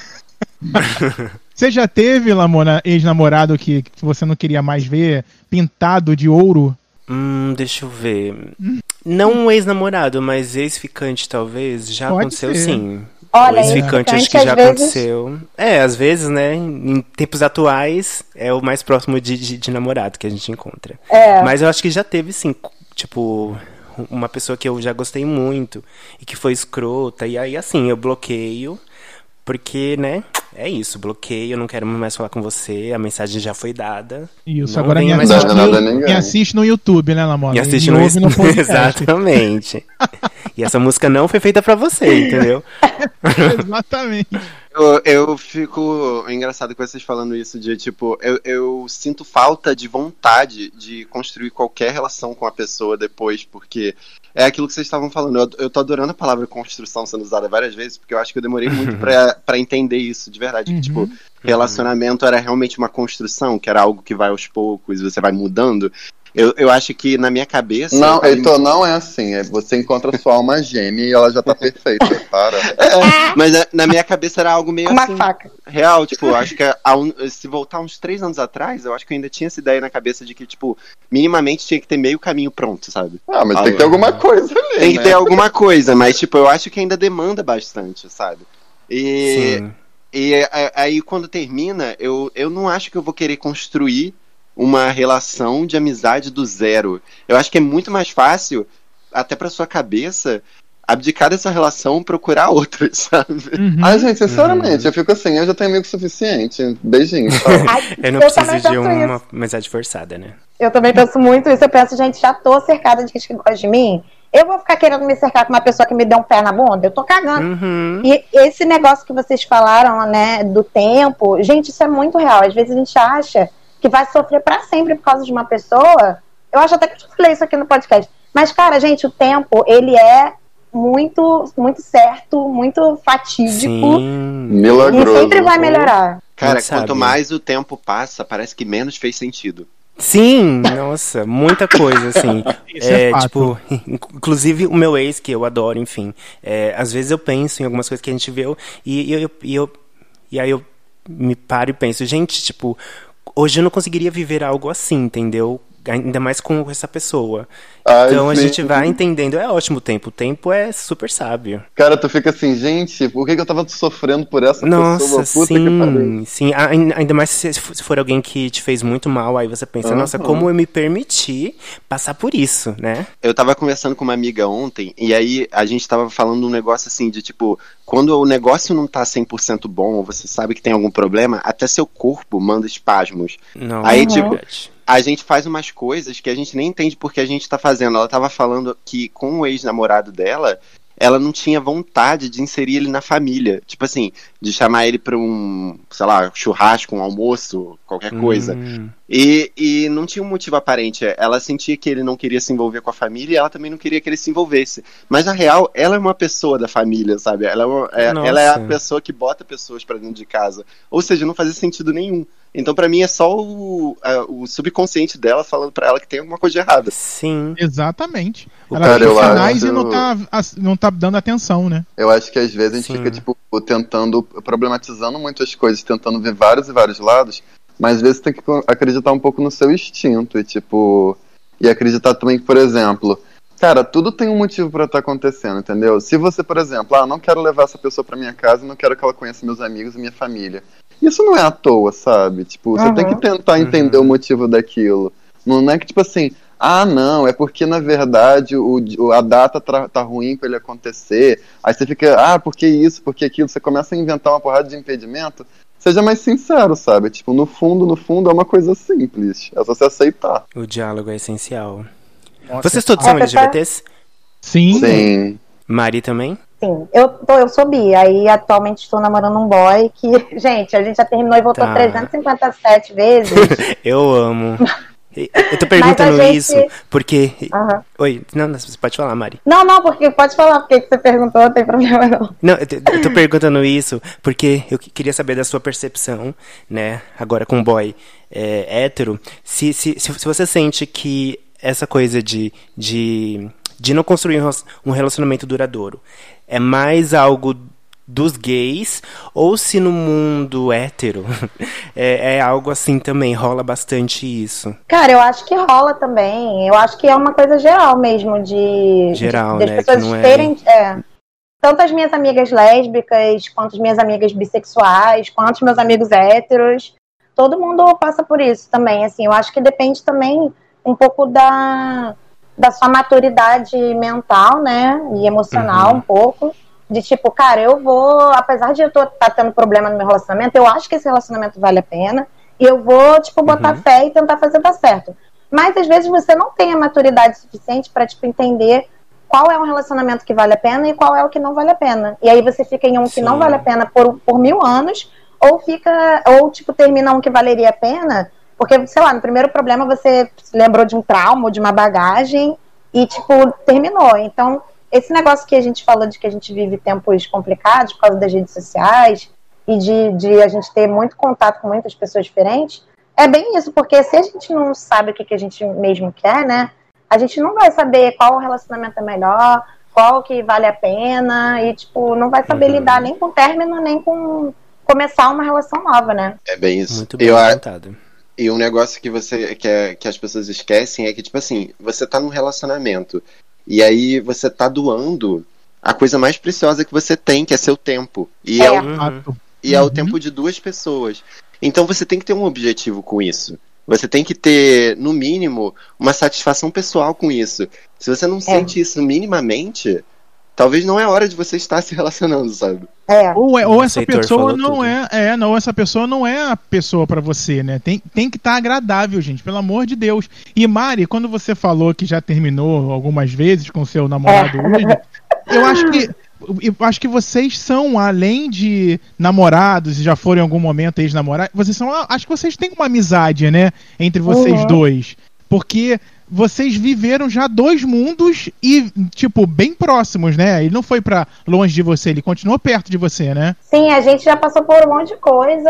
Você já teve, Lamona, ex-namorado que, que você não queria mais ver pintado de ouro? Hum, deixa eu ver. Não um ex-namorado, mas ex-ficante talvez. Já Pode aconteceu ser. sim. Olha, o ex-ficante acho que às já vezes- aconteceu. É, às vezes, né? Em tempos atuais, é o mais próximo de, de, de namorado que a gente encontra. É. Mas eu acho que já teve, sim, tipo, uma pessoa que eu já gostei muito e que foi escrota. E aí, assim, eu bloqueio, porque, né? É isso, bloqueio, eu não quero mais falar com você, a mensagem já foi dada. Isso, Não agora me venha mais assiste, falar no, nada a ninguém. me assiste no YouTube, né, Lamona? E assiste me no, ouve no podcast. Exatamente. E essa música não foi feita pra você, entendeu? Exatamente. Eu, eu fico engraçado com vocês falando isso de tipo, eu, eu sinto falta de vontade de construir qualquer relação com a pessoa depois, porque é aquilo que vocês estavam falando. Eu, eu tô adorando a palavra construção sendo usada várias vezes, porque eu acho que eu demorei muito pra, pra entender isso de verdade. Que, tipo, relacionamento era realmente uma construção, que era algo que vai aos poucos, você vai mudando. Eu, eu acho que na minha cabeça. Não, eu- Heitor, não é assim. É, você encontra sua alma gêmea e ela já tá perfeita, para. É, mas na, na minha cabeça era algo meio Uma assim. faca. Real, tipo, eu acho que há um- se voltar uns três anos atrás, eu acho que eu ainda tinha essa ideia na cabeça de que, tipo, minimamente tinha que ter meio caminho pronto, sabe? Ah, mas tem que ter alguma coisa ali, Tem que né? ter alguma coisa, mas, tipo, eu acho que ainda demanda bastante, sabe? E, Sim. e a- aí, quando termina, eu, eu não acho que eu vou querer construir uma relação de amizade do zero. Eu acho que é muito mais fácil, até pra sua cabeça, abdicar dessa relação, procurar outras, sabe? Uhum. Ai, gente, sinceramente, eu fico assim, eu já tenho amigo suficiente. Beijinho, tchau. Ai, Eu não eu preciso também de penso uma isso. amizade forçada, né? Eu também penso muito isso. Eu penso, gente, já tô cercada de gente que gosta de mim. Eu vou ficar querendo me cercar com uma pessoa que me dê um pé na bunda? Eu tô cagando. Uhum. E esse negócio que vocês falaram, né, do tempo, gente, isso é muito real. Às vezes a gente acha que vai sofrer pra sempre por causa de uma pessoa. Eu acho até que eu falei isso aqui no podcast. Mas, cara, gente, o tempo, ele é muito, muito certo, muito fatídico. Sim. E Milagroso. sempre vai melhorar. Cara, Não sabe. quanto mais o tempo passa, parece que menos fez sentido. Sim, nossa, muita coisa, assim. Isso é É, fato. tipo, inclusive o meu ex, que eu adoro, enfim. É, às vezes eu penso em algumas coisas que a gente viu e, e, eu, e, eu, e aí eu me paro e penso, gente, tipo, hoje eu não conseguiria viver algo assim, entendeu? Ainda mais com essa pessoa. Ai, Então a sim. gente vai entendendo. É ótimo o tempo. O tempo é super sábio. Cara, tu fica assim, gente, por que, que eu tava sofrendo por essa Nossa, pessoa? Puta que pariu. sim, sim. A- Ainda mais se se for alguém que te fez muito mal, aí você pensa, Aham. nossa, como eu me permiti passar por isso, né? Eu tava conversando com uma amiga ontem, e aí a gente tava falando um negócio assim, de tipo, quando o negócio não tá cem por cento bom, ou você sabe que tem algum problema, até seu corpo manda espasmos. Não, Aí, é tipo, verdade. A gente faz umas coisas que a gente nem entende porque a gente tá fazendo. Ela tava falando que com o ex-namorado dela, ela não tinha vontade de inserir ele na família. Tipo assim, de chamar ele pra um, sei lá, churrasco, um almoço, qualquer coisa. Hum. E, e não tinha um motivo aparente. Ela sentia que ele não queria se envolver com a família e ela também não queria que ele se envolvesse. Mas na real, ela é uma pessoa da família, sabe? Ela é, uma- é- Nossa. ela é a pessoa que bota pessoas pra dentro de casa. Ou seja, não fazia sentido nenhum. Então pra mim é só o, a- o subconsciente dela falando pra ela que tem alguma coisa de errada. Sim. Exatamente. O Ela cara, tem eu sinais acho- e não tá, as- não tá dando atenção, né? Eu acho que às vezes a gente Sim. fica, tipo, tentando, problematizando muitas coisas, tentando ver vários e vários lados, mas às vezes tem que acreditar um pouco no seu instinto e, tipo, e acreditar também que, por exemplo, cara, tudo tem um motivo pra estar acontecendo, entendeu? Se você, por exemplo, ah, não quero levar essa pessoa pra minha casa, não quero que ela conheça meus amigos e minha família. Isso não é à toa, sabe? Tipo, você Uhum. tem que tentar entender Uhum. o motivo daquilo. Não é que, tipo assim, ah, não, é porque, na verdade, o, o- a data tra- tá ruim pra ele acontecer. Aí você fica, ah, por que isso, por que aquilo? Você começa a inventar uma porrada de impedimento. Seja mais sincero, sabe? Tipo, no fundo, no fundo, é uma coisa simples. É só você aceitar. O diálogo é essencial. Nossa, Vocês todos são É, L G B Ts? Sim. Sim. Mari também? Sim, eu, tô, eu sou bi, aí atualmente estou namorando um boy que, gente, a gente já terminou e voltou Tá. trezentas e cinquenta e sete vezes. Eu amo. Eu tô perguntando gente- isso porque... Aham. Oi, não, não, você pode falar, Mari. Não, não, porque pode falar porque que você perguntou, não tem problema não. Não, eu t- eu tô perguntando isso porque eu que- queria saber da sua percepção, né, agora com o boy é, hétero, se, se, se, se você sente que essa coisa de, de, de não construir um ros- um relacionamento duradouro é mais algo dos gays, ou se no mundo hétero é, é algo assim também, rola bastante isso. Cara, eu acho que rola também. Eu acho que é uma coisa geral mesmo de Geral, de, das né, pessoas que não é- terem, é, tanto as minhas amigas lésbicas, quanto as minhas amigas bissexuais, quanto os meus amigos héteros. Todo mundo passa por isso também. Assim, eu acho que depende também um pouco da, da sua maturidade mental, né, e emocional Uhum. um pouco. De tipo, cara, eu vou, apesar de eu estar tá tendo problema no meu relacionamento, eu acho que esse relacionamento vale a pena. E eu vou, tipo, botar Uhum. fé e tentar fazer dar certo. Mas às vezes você não tem a maturidade suficiente pra, tipo, entender qual é um relacionamento que vale a pena e qual é o que não vale a pena. E aí você fica em um que Sim. não vale a pena por, por mil anos, ou fica, ou tipo, termina um que valeria a pena, porque, sei lá, no primeiro problema você se lembrou de um trauma ou de uma bagagem e, tipo, terminou. Então, esse negócio que a gente falou de que a gente vive tempos complicados por causa das redes sociais e de, de a gente ter muito contato com muitas pessoas diferentes, é bem isso, porque se a gente não sabe o que, que a gente mesmo quer, né, a gente não vai saber qual relacionamento é melhor, qual que vale a pena, e, tipo, não vai saber Uhum. lidar nem com término, nem com começar uma relação nova, né? É bem isso. Muito bem Eu, a- apontado. E um negócio que você que, é- que as pessoas esquecem é que, tipo assim, você tá num relacionamento e aí você tá doando a coisa mais preciosa que você tem, que é seu tempo. E é, É. o, Exato. e é o Uhum. tempo de duas pessoas. Então você tem que ter um objetivo com isso. Você tem que ter, no mínimo, uma satisfação pessoal com isso. Se você não sente isso minimamente, talvez não é hora de você estar se relacionando, sabe? É. Ou, é- ou essa Heitor pessoa falou não tudo. é, é, não, essa pessoa não é a pessoa pra você, né? Tem, tem que estar agradável, gente, pelo amor de Deus. E Mari, quando você falou que já terminou algumas vezes com seu namorado hoje, eu acho que eu acho que vocês são, além de namorados e já foram em algum momento ex-namorados, vocês são, acho que vocês têm uma amizade, né, entre vocês Uhum. dois, porque vocês viveram já dois mundos e, tipo, bem próximos, né? Ele não foi pra longe de você, ele continuou perto de você, né? Sim, a gente já passou por um monte de coisa,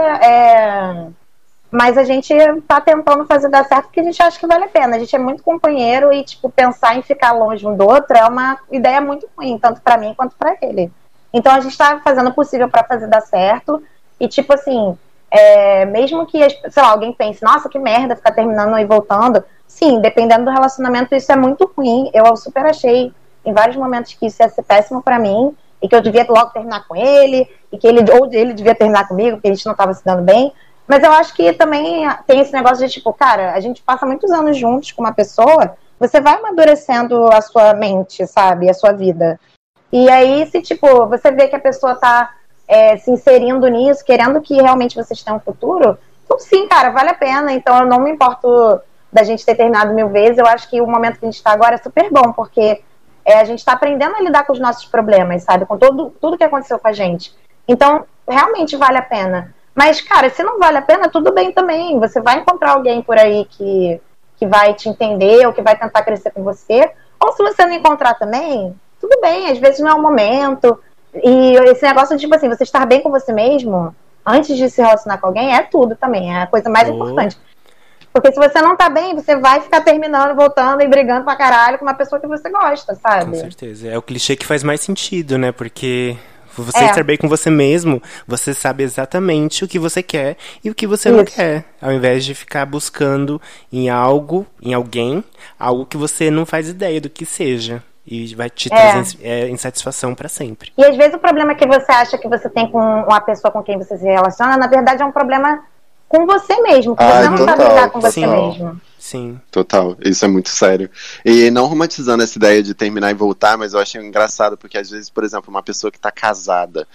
é, mas a gente tá tentando fazer dar certo porque a gente acha que vale a pena. A gente é muito companheiro e, tipo, pensar em ficar longe um do outro é uma ideia muito ruim, tanto pra mim quanto pra ele. Então a gente tá fazendo o possível pra fazer dar certo e, tipo assim, é, mesmo que, sei lá, alguém pense, nossa, que merda ficar terminando e voltando. Sim, dependendo do relacionamento, isso é muito ruim. Eu super achei em vários momentos que isso ia ser péssimo pra mim e que eu devia logo terminar com ele e que ele, ou ele devia terminar comigo porque a gente não tava se dando bem. Mas eu acho que também tem esse negócio de, tipo, cara, a gente passa muitos anos juntos com uma pessoa, você vai amadurecendo a sua mente, sabe? A sua vida. E aí, se, tipo, você vê que a pessoa tá é, se inserindo nisso, querendo que realmente vocês tenham um futuro, então sim, cara, vale a pena. Então eu não me importo da gente ter terminado mil vezes. Eu acho que o momento que a gente tá agora é super bom, porque é, a gente tá aprendendo a lidar com os nossos problemas, sabe? Com todo, tudo que aconteceu com a gente. Então, realmente vale a pena. Mas, cara, se não vale a pena, tudo bem também. Você vai encontrar alguém por aí que, que vai te entender ou que vai tentar crescer com você. Ou se você não encontrar também, tudo bem. Às vezes não é o momento. E esse negócio de, tipo assim, você estar bem com você mesmo antes de se relacionar com alguém é tudo também. É a coisa mais Oh. importante. Porque se você não tá bem, você vai ficar terminando, voltando e brigando pra caralho com uma pessoa que você gosta, Com sabe? certeza. É o clichê que faz mais sentido, né? Porque Você É. estar bem com você mesmo, você sabe exatamente o que você quer e o que você não Isso. quer. Ao invés de ficar buscando em algo, em alguém, algo que você não faz ideia do que seja. E vai te É. trazer é, insatisfação pra sempre. E às vezes o problema que você acha que você tem com uma pessoa com quem você se relaciona, na verdade é um problema com você mesmo, que Ai, você não sabe total, lidar com você total. mesmo. Sim. Total, isso é muito sério. E não romantizando essa ideia de terminar e voltar, mas eu acho engraçado, porque às vezes, por exemplo, uma pessoa que tá casada,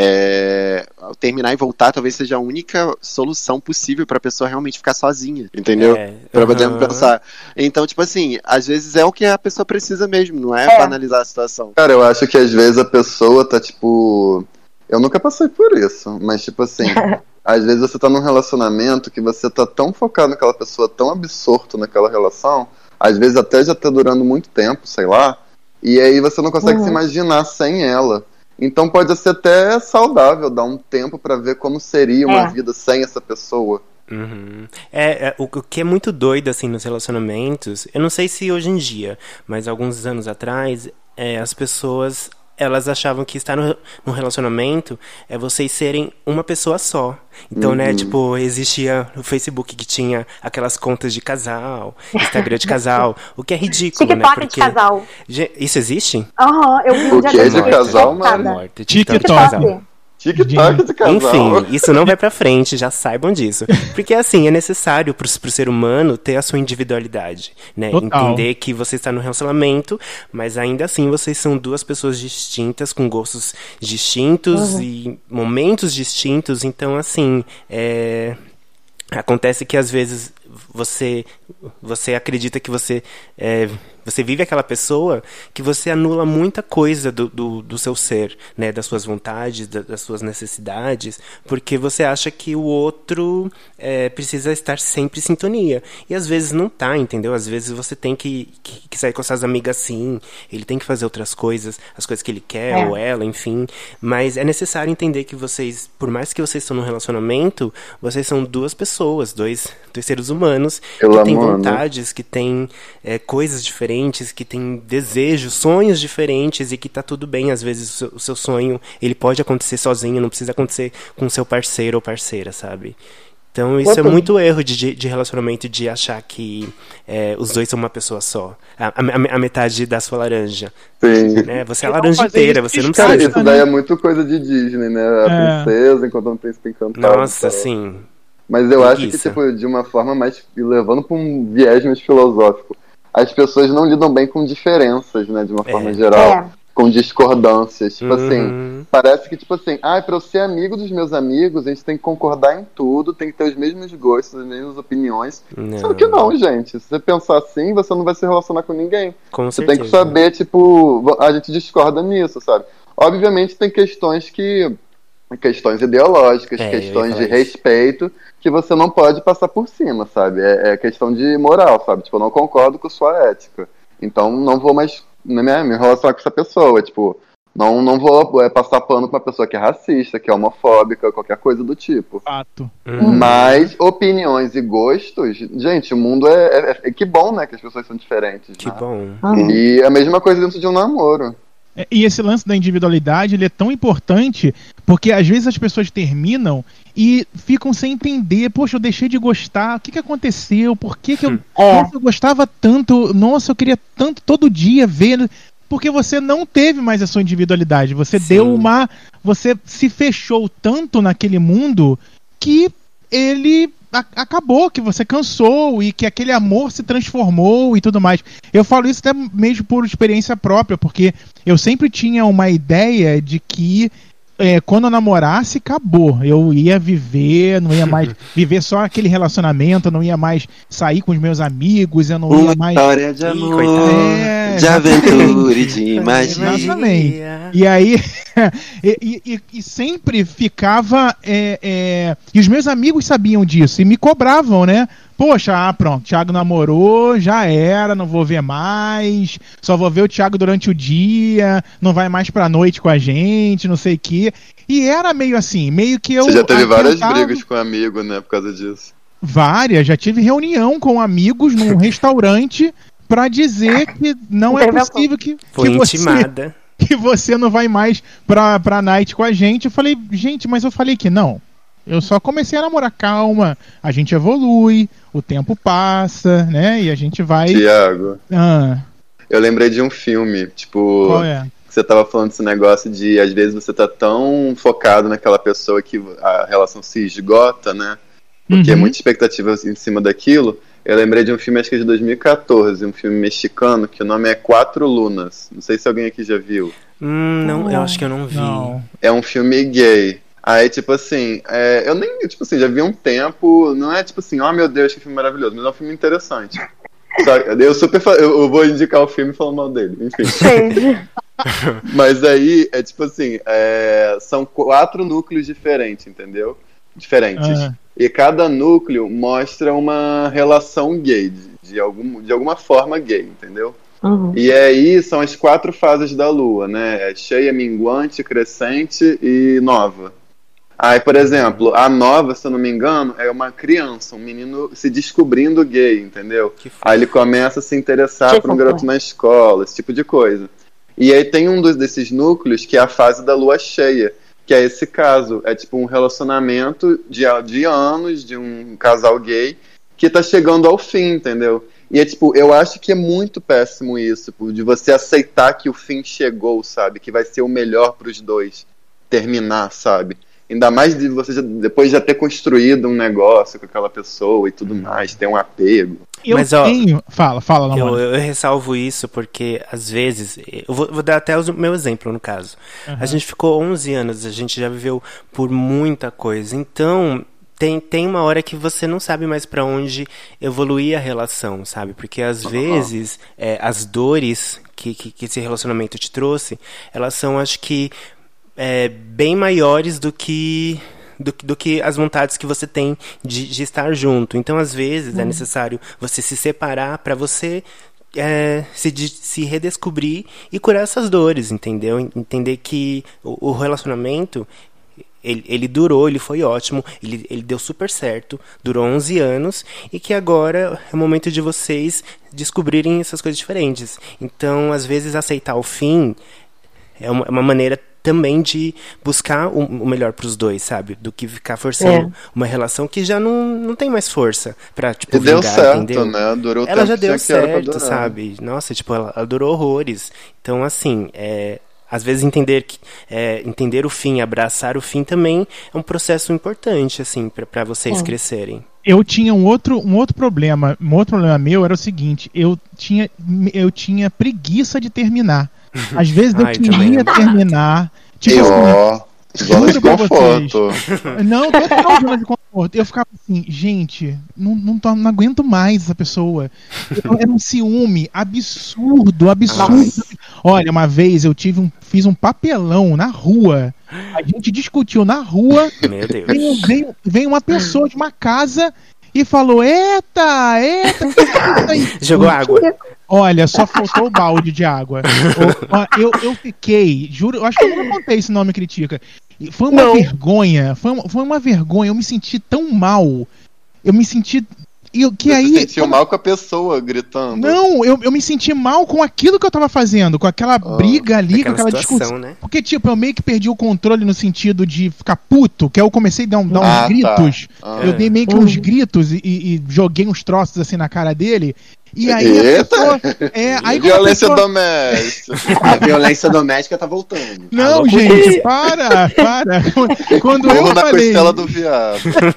é, terminar e voltar talvez seja a única solução possível pra pessoa realmente ficar sozinha, entendeu? É, Pra aham. poder pensar. Então, tipo assim, às vezes é o que a pessoa precisa mesmo, não é, É. banalizar a situação. Cara, eu acho que às vezes a pessoa tá tipo. Eu nunca passei por isso, mas tipo assim. Às vezes você tá num relacionamento que você tá tão focado naquela pessoa, tão absorto naquela relação, às vezes até já tá durando muito tempo, sei lá, e aí você não consegue Uhum. se imaginar sem ela. Então pode ser até saudável dar um tempo pra ver como seria uma É. vida sem essa pessoa. Uhum. É, é, o, o que é muito doido, assim, nos relacionamentos, eu não sei se hoje em dia, mas alguns anos atrás, é, as pessoas, elas achavam que estar no, no relacionamento é vocês serem uma pessoa só. Então, né, Uhum. tipo, existia no Facebook que tinha aquelas contas de casal, Instagram de casal, o que é ridículo, né? TikTok Porque... de casal. Ge- Isso existe? Aham, eu vi um O dia que é desse, de eu fiquei casal, chocada. mano? Morta, TikTok. de casal. TikTok. TikTok de casal. Enfim, isso não vai pra frente, já saibam disso. Porque, assim, é necessário pro, pro ser humano ter a sua individualidade, né? Total. Entender que você está no relacionamento, mas ainda assim vocês são duas pessoas distintas, com gostos distintos e momentos distintos. Então, assim, é... acontece que às vezes você, você acredita que você... É... Você vive aquela pessoa que você anula muita coisa do, do, do seu ser, né? Das suas vontades, da, das suas necessidades, porque você acha que o outro é, precisa estar sempre em sintonia. E às vezes não tá, entendeu? Às vezes você tem que, que, que sair com suas amigas sim, ele tem que fazer outras coisas, as coisas que ele quer, É. ou ela, enfim. Mas é necessário entender que vocês, por mais que vocês estão num relacionamento, vocês são duas pessoas, dois, dois seres humanos, Pelo que têm amor, né? vontades, que têm é, coisas diferentes, que têm desejos, sonhos diferentes e que tá tudo bem. Às vezes o seu, o seu sonho, ele pode acontecer sozinho, não precisa acontecer com seu parceiro ou parceira, sabe? Então isso é Entendi. muito erro de, de, de relacionamento, de achar que é, os dois são uma pessoa só. A, a, a metade da sua laranja, Sim. né? Você é a Então, laranja fazer inteira, isso você não fiscal, Cara, precisa... isso daí é muito coisa de Disney, né? A É. princesa enquanto não príncipe encantado. Nossa, e tal. assim... Mas eu acho que, Preguiça. tipo, de uma forma mais. levando pra um viés mais filosófico, as pessoas não lidam bem com diferenças, né? De uma forma É. geral. É. Com discordâncias. Tipo assim, Uhum. parece que, tipo assim, ah, pra eu ser amigo dos meus amigos, a gente tem que concordar em tudo, tem que ter os mesmos gostos, as mesmas opiniões. Não. Só que não, gente. Se você pensar assim, você não vai se relacionar com ninguém. Com Você certeza. tem que saber, tipo, a gente discorda nisso, sabe? Obviamente tem questões que. questões ideológicas, É, eu ia questões de falar isso. respeito que você não pode passar por cima, sabe? É, é questão de moral, sabe? Tipo, eu não concordo com sua ética. Então não vou mais né, me relacionar com essa pessoa, tipo, não, não vou é, passar pano com uma pessoa que é racista, que é homofóbica, qualquer coisa do tipo. Fato. Uhum. Mas opiniões e gostos, gente, o mundo é, é, é que bom, né, que as pessoas são diferentes, Que né? bom. Uhum. E é a mesma coisa dentro de um namoro. É, E esse lance da individualidade, ele é tão importante porque às vezes as pessoas terminam e ficam sem entender. Poxa, eu deixei de gostar. O que, que aconteceu? Por que, que eu... É. Nossa, eu gostava tanto. Nossa, eu queria tanto todo dia ver. Porque você não teve mais a sua individualidade. Você Sim. deu uma... Você se fechou tanto naquele mundo que ele... a- acabou, que você cansou e que aquele amor se transformou e tudo mais. Eu falo isso até mesmo por experiência própria, porque eu sempre tinha uma ideia de que é, quando eu namorasse, acabou. Eu ia viver, não ia mais viver só aquele relacionamento, eu não ia mais sair com os meus amigos, eu não ia Uma mais... história de Ih, amor, coitado. É, de aventura e de magia. Exatamente. E aí, e, e- e sempre ficava. é, é, e os meus amigos sabiam disso e me cobravam, né? Poxa, ah, pronto, Thiago namorou, já era, não vou ver mais, só vou ver o Thiago durante o dia, não vai mais pra noite com a gente, não sei o quê. E era meio assim, meio que eu. Você já teve várias tentava- brigas com amigo, né, por causa disso. Várias, já tive reunião com amigos num restaurante pra dizer que não é Intervenção. possível que, Foi que você intimada. que você não vai mais pra, pra night com a gente. Eu falei, gente, mas eu falei que não. Eu só comecei a namorar, calma, a gente evolui, o tempo passa, né? E a gente vai... Tiago, Ah, eu lembrei de um filme, tipo... qual é? Você tava falando desse negócio de, às vezes, você tá tão focado naquela pessoa que a relação se esgota, né? Porque é Uhum. muita expectativa em cima daquilo. Eu lembrei de um filme, acho que é de dois mil e quatorze, um filme mexicano, que o nome é Quatro Lunas. Não sei se alguém aqui já viu. Hum, não, eu acho que eu não vi. Não. É um filme gay. Aí, tipo assim, é, eu nem, tipo assim, já vi há um tempo, não é tipo assim, oh meu Deus, que filme maravilhoso, mas é um filme interessante. Só, eu super, fa- eu, eu vou indicar o filme falando mal dele, enfim. Shade. Mas aí, é tipo assim, é, são quatro núcleos diferentes, entendeu? Diferentes. Ah. E cada núcleo mostra uma relação gay, de, de, algum, de alguma forma gay, entendeu? Uhum. E aí são as quatro fases da lua, né? É cheia, minguante, crescente e nova. Aí, por exemplo, a nova, se eu não me engano, é uma criança, um menino se descobrindo gay, entendeu? Que fofo. Aí ele começa a se interessar Que por um fofo. garoto na escola, esse tipo de coisa. E aí tem um dos, desses núcleos que é a fase da lua cheia, que é esse caso. É tipo um relacionamento de, de anos de um casal gay que tá chegando ao fim, entendeu? E é tipo, eu acho que é muito péssimo isso, tipo, de você aceitar que o fim chegou, sabe? Que vai ser o melhor pros dois terminar, sabe? Ainda mais de você já, depois de já ter construído um negócio com aquela pessoa e tudo mais, ter um apego. Eu Mas, ó, tenho... Fala, fala, Eu, Lamona. eu ressalvo isso porque, às vezes, eu vou, vou dar até o meu exemplo no caso. A gente ficou onze anos, a gente já viveu por muita coisa. Então, tem, tem uma hora que você não sabe mais pra onde evoluir a relação, sabe? Porque, às vezes, é, as dores que, que, que esse relacionamento te trouxe, elas são, acho que, é, bem maiores do que... Do, do que as vontades que você tem de, de estar junto. Então, às vezes, é necessário você se separar para você é, se, de- se redescobrir e curar essas dores, entendeu? Entender que o, o relacionamento, ele, ele durou, ele foi ótimo, ele, ele deu super certo, durou onze anos, e que agora é o momento de vocês descobrirem essas coisas diferentes. Então, às vezes, aceitar o fim é uma, é uma maneira também de buscar o, o melhor pros dois, sabe? Do que ficar forçando É. uma relação que já não, não tem mais força pra, tipo, E deu vingar, certo, entendeu? né? Durou o Ela tempo já que deu tinha que era pra certo, durar. sabe? Nossa, tipo, ela, ela durou horrores. Então, assim, é, às vezes entender, que, é, entender o fim, abraçar o fim também é um processo importante, assim, pra, pra vocês É. crescerem. Eu tinha um outro, um outro problema. Um outro problema meu era o seguinte: eu tinha, eu tinha preguiça de terminar. Às vezes eu Ai, queria também. terminar. Tipo E assim, ó, zona de juro pra conforto. não, total zona de conforto. Eu ficava assim, gente, não, não, tô- não aguento mais essa pessoa. Eu- Era um ciúme absurdo, absurdo. Olha, uma vez eu tive um, fiz um papelão na rua. A gente discutiu na rua. Meu Deus. Veio, veio, veio uma pessoa de uma casa e falou: Eita, eita, que que é isso aí?" Jogou água. Olha, só faltou o balde de água. Ó, Eu, eu fiquei, juro, eu acho que eu nunca contei esse nome Critica. E foi uma Não. vergonha, foi uma, foi uma vergonha. Eu me senti tão mal. Eu me senti. E eu- que Você aí. se sentiu mal com a pessoa gritando. Não, eu, eu me senti mal com aquilo que eu tava fazendo, com aquela briga ali, com Aquela aquela situação, discussão. né? Porque, tipo, eu meio que perdi o controle no sentido de ficar puto, que aí eu comecei a dar, um- dar uns Ah, tá. gritos. Ah. Eu dei meio que uns gritos e, e- e joguei uns troços assim na cara dele. E aí a Eita! pessoa. É, aí quando a Violência pessoa- doméstica. A violência doméstica tá voltando. Não, Alô, gente, para, para. Quando eu Morro na falei. costela do viado.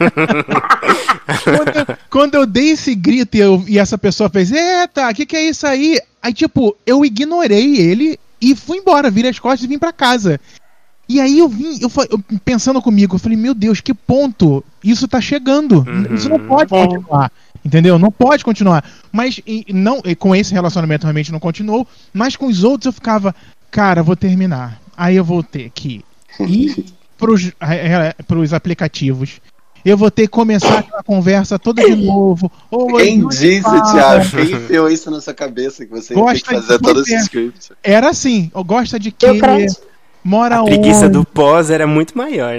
Quando eu, quando eu dei esse grito e, eu- e essa pessoa fez, eita, o que, que é isso aí? Aí, tipo, eu ignorei ele e fui embora, virei as costas e vim pra casa. E aí eu vim, eu, fa- eu pensando comigo, eu falei, meu Deus, que ponto isso tá chegando? Isso não pode É. continuar. Entendeu? Não pode continuar. Mas e, não, e com esse relacionamento realmente não continuou. Mas com os outros eu ficava, cara, vou terminar. Aí eu vou ter que ir pros, eh, pros aplicativos. Eu vou ter que começar aquela conversa toda de novo. Oi, Quem não disse, fala. Thiago? Quem enfiou isso na sua cabeça que você ia ter Gosta que fazer de todo esse mulher. script? Era assim, eu gosto de Eu que crente. mora A preguiça onde? do pós era muito maior, né?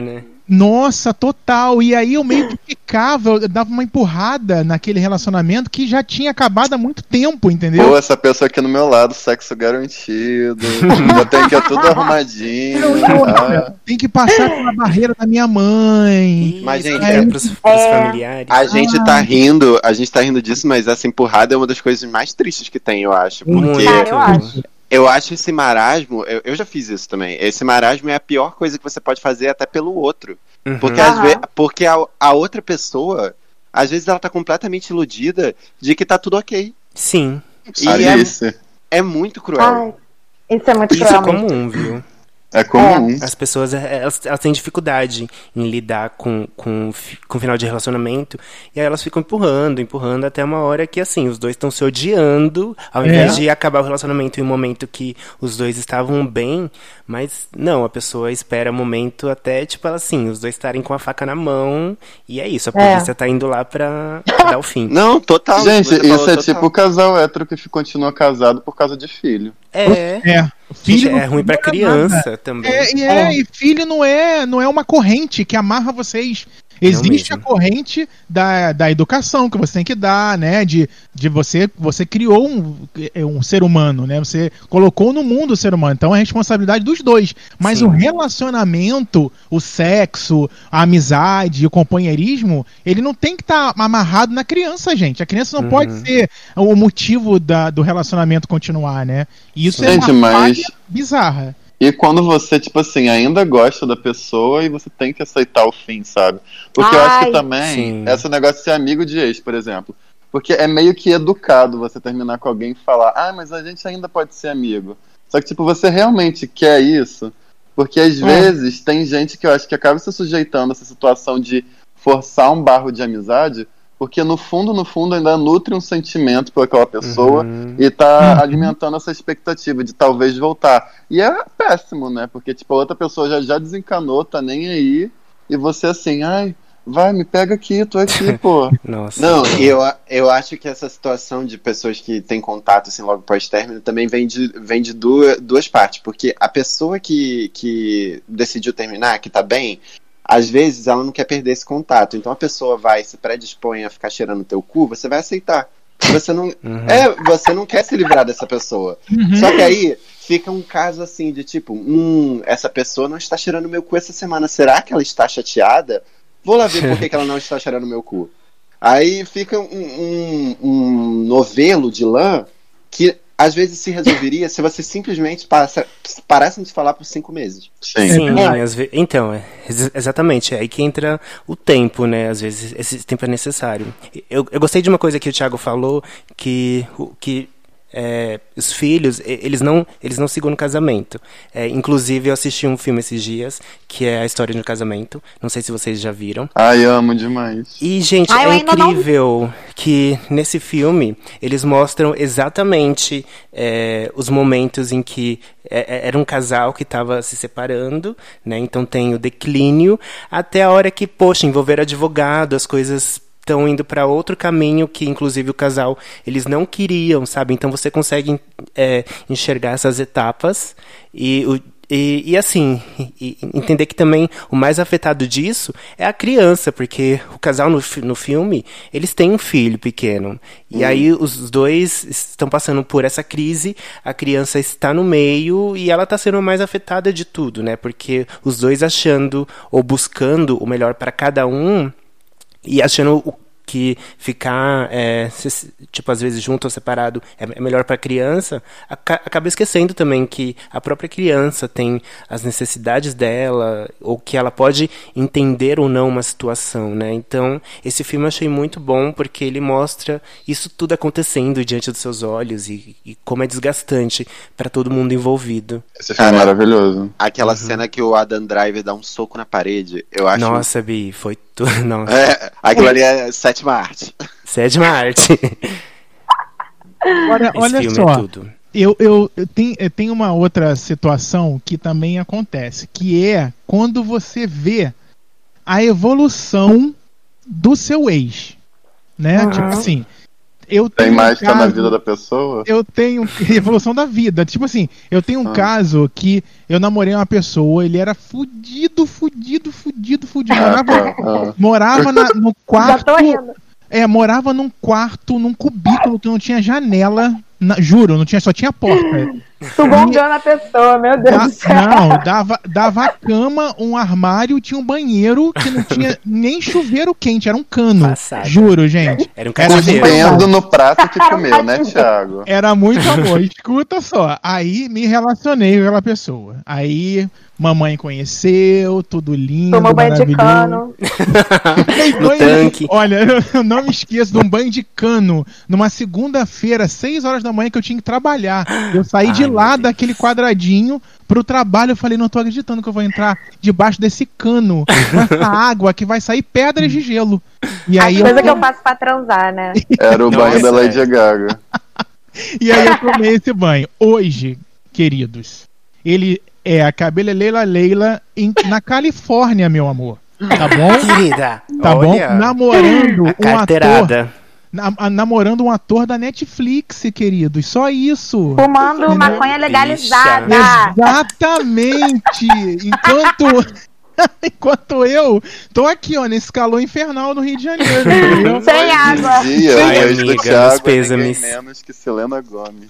Nossa, total. E aí eu meio que ficava, eu dava uma empurrada naquele relacionamento que já tinha acabado há muito tempo, entendeu? Pô, essa pessoa aqui no meu lado, sexo garantido. Eu tenho que ir tudo arrumadinho. Ah. Tem que passar pela barreira da minha mãe. Mas, gente, é, é- pros, pros é. familiares. A gente tá rindo, a gente tá rindo disso, mas essa empurrada é uma das coisas mais tristes que tem, eu acho. Porque Muito. Cara, eu acho. eu acho esse marasmo, eu, eu já fiz isso também. Esse marasmo é a pior coisa que você pode fazer até pelo outro. Uhum. Porque, Aham. às ve- porque a, a outra pessoa, às vezes ela tá completamente iludida de que tá tudo ok. Sim. E é, Alice. é muito cruel. Ai, isso é muito Isso é cruel mesmo. comum, viu? É comum. As pessoas, elas, elas têm dificuldade em lidar com, com, fi- com o final de relacionamento. E aí elas ficam empurrando, empurrando até uma hora que, assim, os dois estão se odiando. Ao É. invés de acabar o relacionamento em um momento que os dois estavam bem. Mas, não, a pessoa espera o momento até, tipo, assim, os dois estarem com a faca na mão. E é isso, a É. polícia tá indo lá pra, pra dar o fim. Não, total. Gente, você isso falou é total. tipo o casal hétero que continua casado por causa de filho. É, É. gente, Filho é não ruim pra segura nada. criança também. É, e, é, e filho não é, não é uma corrente que amarra vocês. Existe a mesmo. corrente da, da educação que você tem que dar, né? De, de você, você criou um, um ser humano, né? Você colocou no mundo o ser humano. Então é a responsabilidade dos dois. Mas Sim. o relacionamento, o sexo, a amizade, o companheirismo, ele não tem que estar amarrado na criança, gente. A criança não Uhum. pode ser o motivo da, do relacionamento continuar, né? E isso é Gente, uma mas- falha bizarra. E quando você, tipo assim, ainda gosta da pessoa e você tem que aceitar o fim, sabe? Porque eu acho Ai, que também, sim. esse negócio de ser amigo de ex, por exemplo. Porque é meio que educado você terminar com alguém e falar, ah, mas a gente ainda pode ser amigo. Só que, tipo, você realmente quer isso? Porque às É. vezes tem gente que eu acho que acaba se sujeitando a essa situação de forçar um barro de amizade, porque no fundo, no fundo, ainda nutre um sentimento por aquela pessoa Uhum. e tá Uhum. alimentando essa expectativa de talvez voltar. E é péssimo, né? Porque, tipo, a outra pessoa já, já desencanou, tá nem aí, e você assim, ai, vai, me pega aqui, tô aqui, pô. Nossa. Não, e eu, eu acho que essa situação de pessoas que têm contato assim, logo pós-término também vem de, vem de duas, duas partes. Porque a pessoa que, que decidiu terminar, que tá bem, às vezes ela não quer perder esse contato. Então a pessoa vai, se predispõe a ficar cheirando teu cu, você vai aceitar. Você não, Uhum. é, você não quer se livrar dessa pessoa. Uhum. Só que aí fica um caso assim de tipo, hum, essa pessoa não está cheirando meu cu essa semana. Será que ela está chateada? Vou lá ver por que, que ela não está cheirando meu cu. Aí fica um, um, um novelo de lã que às vezes se resolveria se você simplesmente passa, parasse de falar por cinco meses. Sim. Sim, É. às ve- então, é, ex- exatamente, é aí que entra o tempo, né? Às vezes esse tempo é necessário. Eu, eu gostei de uma coisa que o Thiago falou, que, o- que é, os filhos, e- eles não, eles não seguram no casamento. É, inclusive, eu assisti um filme esses dias, que é A História de um Casamento. Não sei se vocês já viram. Ai, amo demais. E, gente, Ah, eu é ainda não vi. incrível que nesse filme eles mostram exatamente é, os momentos em que é, é, era um casal que estava se separando, né? Então tem o declínio, até a hora que, poxa, envolver advogado, as coisas estão indo para outro caminho que, inclusive, o casal, eles não queriam, sabe? Então você consegue é, enxergar essas etapas e o E, e assim, e- e entender que também o mais afetado disso é a criança, porque o casal no, fi- no filme, eles têm um filho pequeno. E aí os dois estão passando por essa crise, a criança está no meio e ela está sendo a mais afetada de tudo, né? Porque os dois achando ou buscando o melhor para cada um e achando o que ficar, é, se- tipo, às vezes junto ou separado é é melhor para a criança, aca- acaba esquecendo também que a própria criança tem as necessidades dela, ou que ela pode entender ou não uma situação, né? Então, esse filme eu achei muito bom, porque ele mostra isso tudo acontecendo diante dos seus olhos e, e como é desgastante para todo mundo envolvido. Esse filme é Cara, maravilhoso. Aquela cena que o Adam Driver dá um soco na parede, eu acho. Nossa, Bi, foi tudo. Nossa. É, aquilo ali é sétima arte. Sétima arte. Olha, Esse olha filme só, é tudo. eu, eu, eu tenho, eu tenho uma outra situação que também acontece, que é quando você vê a evolução do seu ex, né? Uhum. Tipo assim, Eu Tem tenho um mágica na caso- vida da pessoa? Eu tenho evolução da vida. Tipo assim, eu tenho um Ah. caso que eu namorei uma pessoa, ele era fudido, fudido, fudido, fudido. Ah, Morava, tá. Ah. morava na- no Já quarto. tô rindo. É, morava num quarto, num cubículo que não tinha janela. na- juro, não tinha, só tinha porta. Sugongando a pessoa, meu Deus Da- do céu. não, dava, dava a cama, um armário, tinha um banheiro que não tinha nem chuveiro quente, era um cano. Passada. Juro, gente. Era um Era cativeiro. Cuspendo no prato que comeu, né, Thiago? Era muito amor. Escuta só. Aí me relacionei com aquela pessoa. Aí mamãe conheceu, tudo lindo, Tomou banho de maravilhoso. cano. No Foi- tanque. Olha, eu- eu não me esqueço de um banho de cano numa segunda-feira, seis horas da manhã, que eu tinha que trabalhar. Eu saí Ai, de meu lá Deus. daquele quadradinho pro trabalho. Eu falei, não tô acreditando que eu vou entrar debaixo desse cano, com essa água que vai sair pedras de gelo. E aí, A eu, coisa que eu faço pra transar, né? Era o banho Nossa, da Lady Gaga. e aí eu tomei esse banho. Hoje, queridos, ele é a Cabelo Leila Leila em- na Califórnia, meu amor. Tá bom? Querida, Tá bom? olha, Namorando a um ator. carteirada. Na- a- namorando um ator da Netflix, queridos. Só isso. Fumando Entendeu? maconha legalizada. Exatamente! Enquanto. Enquanto eu tô aqui, ó, nesse calor infernal no Rio de Janeiro, entendeu? Sem água. Dia, Ai, hoje do amiga, Thiago, meus pêsames. ninguém menos que Selena Gomes.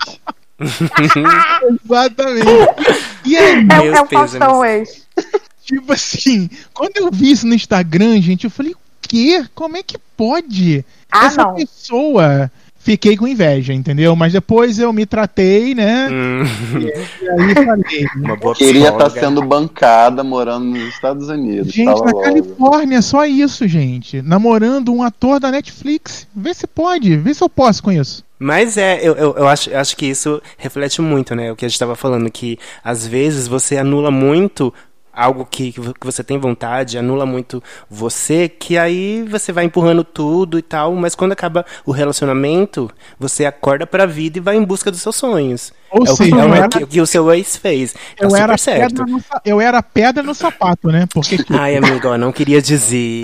Exatamente. E aí, É, Meus é o Faustão pêsames. hoje. tipo assim, quando eu vi isso no Instagram, gente, eu falei, o quê? Como é que pode? Ah, Essa não. pessoa. Fiquei com inveja, entendeu? Mas depois eu me tratei, né? Hum, E aí falei. uma boa Queria estar psicóloga. sendo bancada morando nos Estados Unidos. Gente, Fala na logo. Califórnia, só isso, gente. Namorando um ator da Netflix. Vê se pode, vê se eu posso com isso. Mas é, eu, eu, eu acho, eu acho que isso reflete muito, né? O que a gente tava falando, que às vezes você anula muito algo que, que você tem vontade, anula muito você, que aí você vai empurrando tudo e tal, mas quando acaba o relacionamento, você acorda pra vida e vai em busca dos seus sonhos. Ou é o, seja, é eu o era- que, o que o seu ex fez. Tá Eu super era, certo. pedra no, sa- eu era pedra no sapato, né? Porque tipo, Ai, amigo, eu não queria dizer,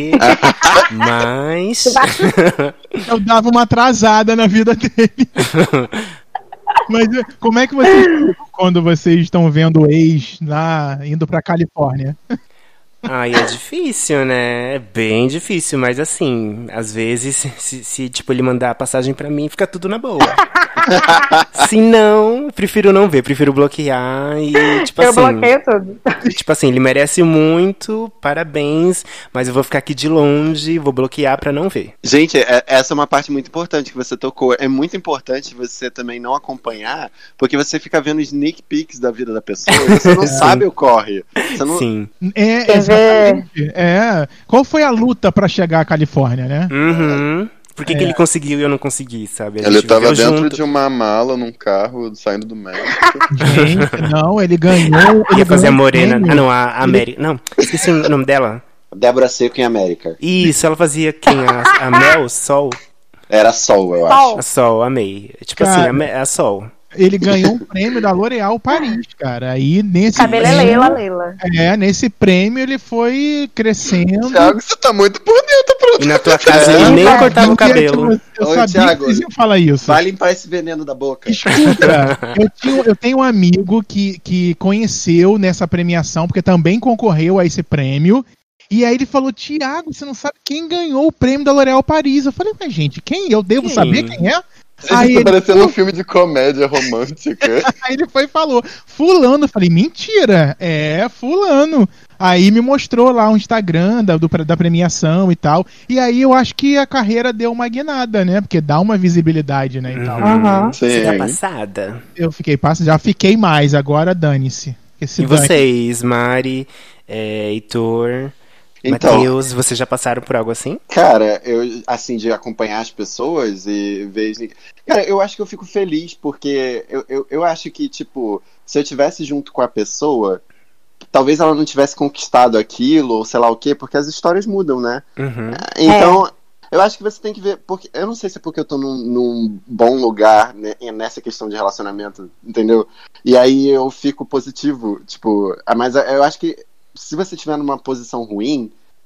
mas... eu dava uma atrasada na vida dele. Mas eh, como é que vocês ficam quando vocês estão vendo o ex lá indo pra Califórnia? Ai, é difícil, né? É bem difícil, mas assim, às vezes, se, se, tipo, ele mandar a passagem pra mim, fica tudo na boa. Se não, prefiro não ver, prefiro bloquear e, tipo Eu assim, bloqueio tudo. tipo assim, ele merece muito, parabéns, mas eu vou ficar aqui de longe, vou bloquear pra não ver. Gente, é- essa é uma parte muito importante que você tocou. É muito importante você também não acompanhar, porque você fica vendo sneak peeks da vida da pessoa e você não sabe o corre. Você não... Sim. É, Quer ver? exatamente. É. Qual foi a luta pra chegar à Califórnia, né? Uhum. Por que, que ele conseguiu e eu não consegui, sabe? A Ele gente tava viveu dentro junto. de uma mala num carro saindo do México. Gente, não, ele ganhou. Ele Ia fazer a ganhou um Morena. prêmio. Ah, não, a, a América. Não, esqueci o nome dela. Débora Seco em América. Isso, ela fazia quem? A, a Mel, Sol? Era Sol, eu Sol. A Sol, amei. Tipo Cara. assim, a, Me- a Sol. Ele ganhou um prêmio da L'Oréal Paris, cara. Aí nesse Cabelo é prêmio- Leila, Leila. É, nesse prêmio ele foi crescendo. Thiago, você tá muito por dentro, pro... E na tua casa ele É, nem Eu cortava o sabia que cabelo. você- Eu Oi, sabia Thiago. que vocês iam falar isso. Vai limpar esse veneno da boca. Escuta, eu, tinha- eu tenho um amigo que, que conheceu nessa premiação, porque também concorreu a esse prêmio. E aí ele falou, Thiago, você não sabe quem ganhou o prêmio da L'Oréal Paris. Eu falei, mas gente, quem? Eu devo Quem? saber quem é? Gente, Aí tá ele, parecendo um filme de comédia romântica. aí ele foi e falou, fulano. Eu falei, mentira, é fulano. Aí me mostrou lá o Instagram da, do- da premiação e tal. E aí eu acho que a carreira deu uma guinada, né? Porque dá uma visibilidade, né, e tal. Aham. Você tá Sim. passada. Eu fiquei, passo, já fiquei mais, agora dane-se. Esse E dane- vocês, Mari, é, Heitor, Então, Matheus, vocês já passaram por algo assim? cara, eu, assim, de acompanhar as pessoas e ver. Cara, eu acho que eu fico feliz, porque eu, eu, eu acho que, tipo, se eu tivesse junto com a pessoa, talvez ela não tivesse conquistado aquilo, ou sei lá o quê, porque as histórias mudam, né? Uhum. Então, eu acho que você tem que ver. Porque, eu não sei se é porque eu tô num, num bom lugar, né, nessa questão de relacionamento, entendeu? E aí eu fico positivo, tipo. ah, Mas eu acho que se você estiver numa posição ruim,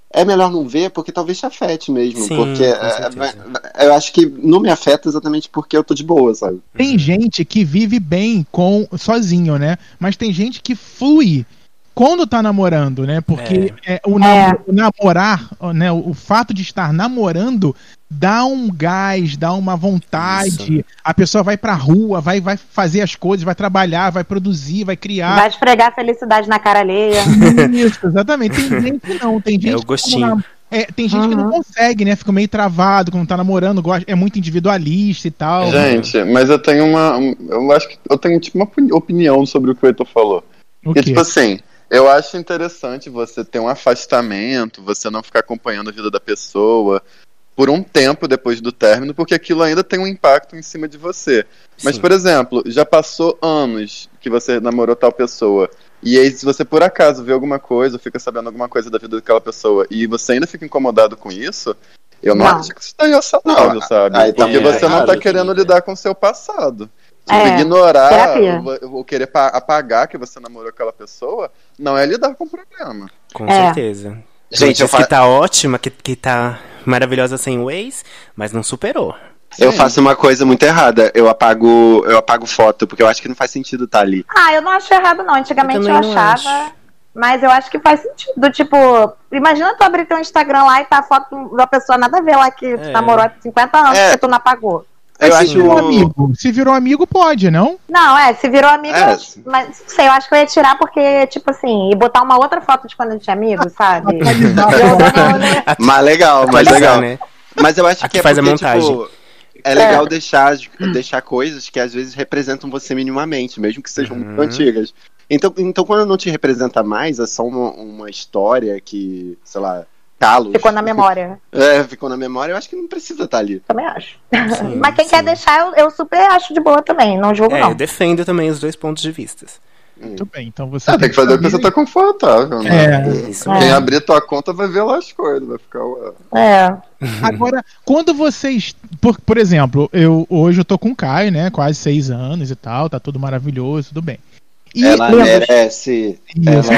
é melhor não ver, porque talvez te afete mesmo. Sim, porque com certeza. é, eu acho que não me afeta exatamente porque eu tô de boa, sabe? Tem gente que vive bem com sozinho, né? Mas tem gente que flui quando tá namorando, né? Porque é, o, nam- É. o namorar, né? O, o fato de estar namorando dá um gás, dá uma vontade. Isso. A pessoa vai pra rua, vai, vai fazer as coisas, vai trabalhar, vai produzir, vai criar. Vai esfregar a felicidade na cara alheia. Isso, exatamente. Tem gente que não, tem gente É o que gostinho. não- é, tem gente que não Uhum. consegue, né? Fica meio travado quando tá namorando, gosta, é muito individualista e tal. Gente, mas eu tenho uma. um- Eu acho que eu tenho tipo uma opini- opinião sobre o que o Heitor falou. O Porque, quê? tipo assim, eu acho interessante você ter um afastamento, você não ficar acompanhando a vida da pessoa por um tempo depois do término, porque aquilo ainda tem um impacto em cima de você. Mas, Sim. por exemplo, já passou anos que você namorou tal pessoa, e aí se você por acaso vê alguma coisa, ou fica sabendo alguma coisa da vida daquela pessoa, e você ainda fica incomodado com isso, eu não, Não. acho que isso daí é saudável, Não, sabe? aí tá Porque muito você não errado, tá sim, querendo né? lidar com o seu passado. Tipo, É, ignorar terapia. ou, ou querer pa- apagar que você namorou aquela pessoa não é lidar com o problema. Com É. certeza. Gente, Gente, eu diz fa- que tá ótima, que, que tá maravilhosa sem o ex, mas não superou. Eu Sim. faço uma coisa muito errada. Eu apago, eu apago foto, porque eu acho que não faz sentido estar ali. Ah, eu não acho errado, não. Antigamente Eu eu, também não achava. acho. Mas eu acho que faz sentido. Tipo, imagina tu abrir teu Instagram lá e tá a foto da pessoa nada a ver lá que tu É. namorou há cinquenta anos É. que tu não apagou. Eu Mas acho. se virou amigo, se virou amigo, pode, não? Não, é, se virou amigo, É. eu acho- mas não sei, eu acho que eu ia tirar porque, tipo assim, e botar uma outra foto de quando a gente é amigo, sabe? Atualizar. Eu dando, né? Mas legal, mas Atualizar, legal. né? Mas eu acho Aqui que é faz a porque, montagem. tipo, é legal deixar, deixar coisas que às vezes representam você minimamente, mesmo que sejam Uhum. muito antigas. Então, então, quando não te representa mais, é só uma, uma história que, sei lá, calos. Ficou na memória. É, ficou na memória, eu acho que não precisa estar ali. Também acho. Sim, Mas quem sim. quer deixar, eu, eu super acho de boa também, não julgo É, não. eu defendo também os dois pontos de vista. Muito bem, então você. Ah, tem que fazer o que você tá confortável, né? É. Isso É. Quem mesmo. abrir tua conta vai ver lá as coisas, vai ficar. ué. É. Agora, quando vocês. Por, por exemplo, eu hoje eu tô com o Caio, né? Quase seis anos e tal, tá tudo maravilhoso, tudo bem. E Ela Lindos. merece. Isso.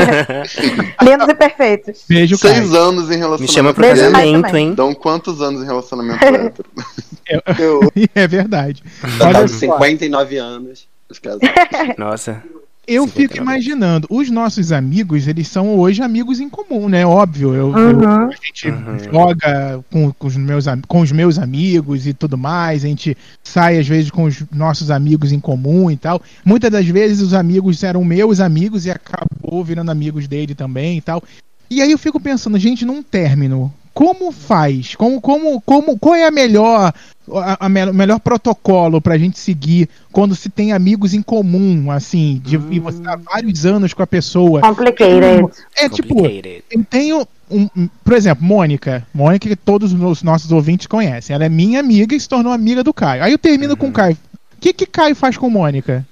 Ela... Lindos e perfeitos. Beijo, Caio. Seis anos em relacionamento. Me chama pro Beijo, casamento, também. hein? Dão quantos anos em relacionamento hétero? Eu É verdade. já Olha tava só. cinquenta e nove anos. Os casados. Nossa. Eu cinquenta e fico nove. imaginando, os nossos amigos, eles são hoje amigos em comum, né? Óbvio, eu, eu- Uhum. a gente Uhum. joga com, com os meus, am- com os meus amigos e tudo mais, a gente sai às vezes com os nossos amigos em comum e tal. Muitas das vezes os amigos eram meus amigos e acabou virando amigos dele também e tal. E aí eu fico pensando, gente, num término, como faz? Como, como, como, qual é a melhor, a, a me- melhor protocolo pra gente seguir quando se tem amigos em comum, assim, de e você tá vários anos com a pessoa? Complicated. É tipo, Complicated. eu tenho um, um- por exemplo, Mônica, Mônica que todos os nossos ouvintes conhecem, ela é minha amiga e se tornou amiga do Caio. Aí eu termino com o Caio. O que que Caio faz com Mônica?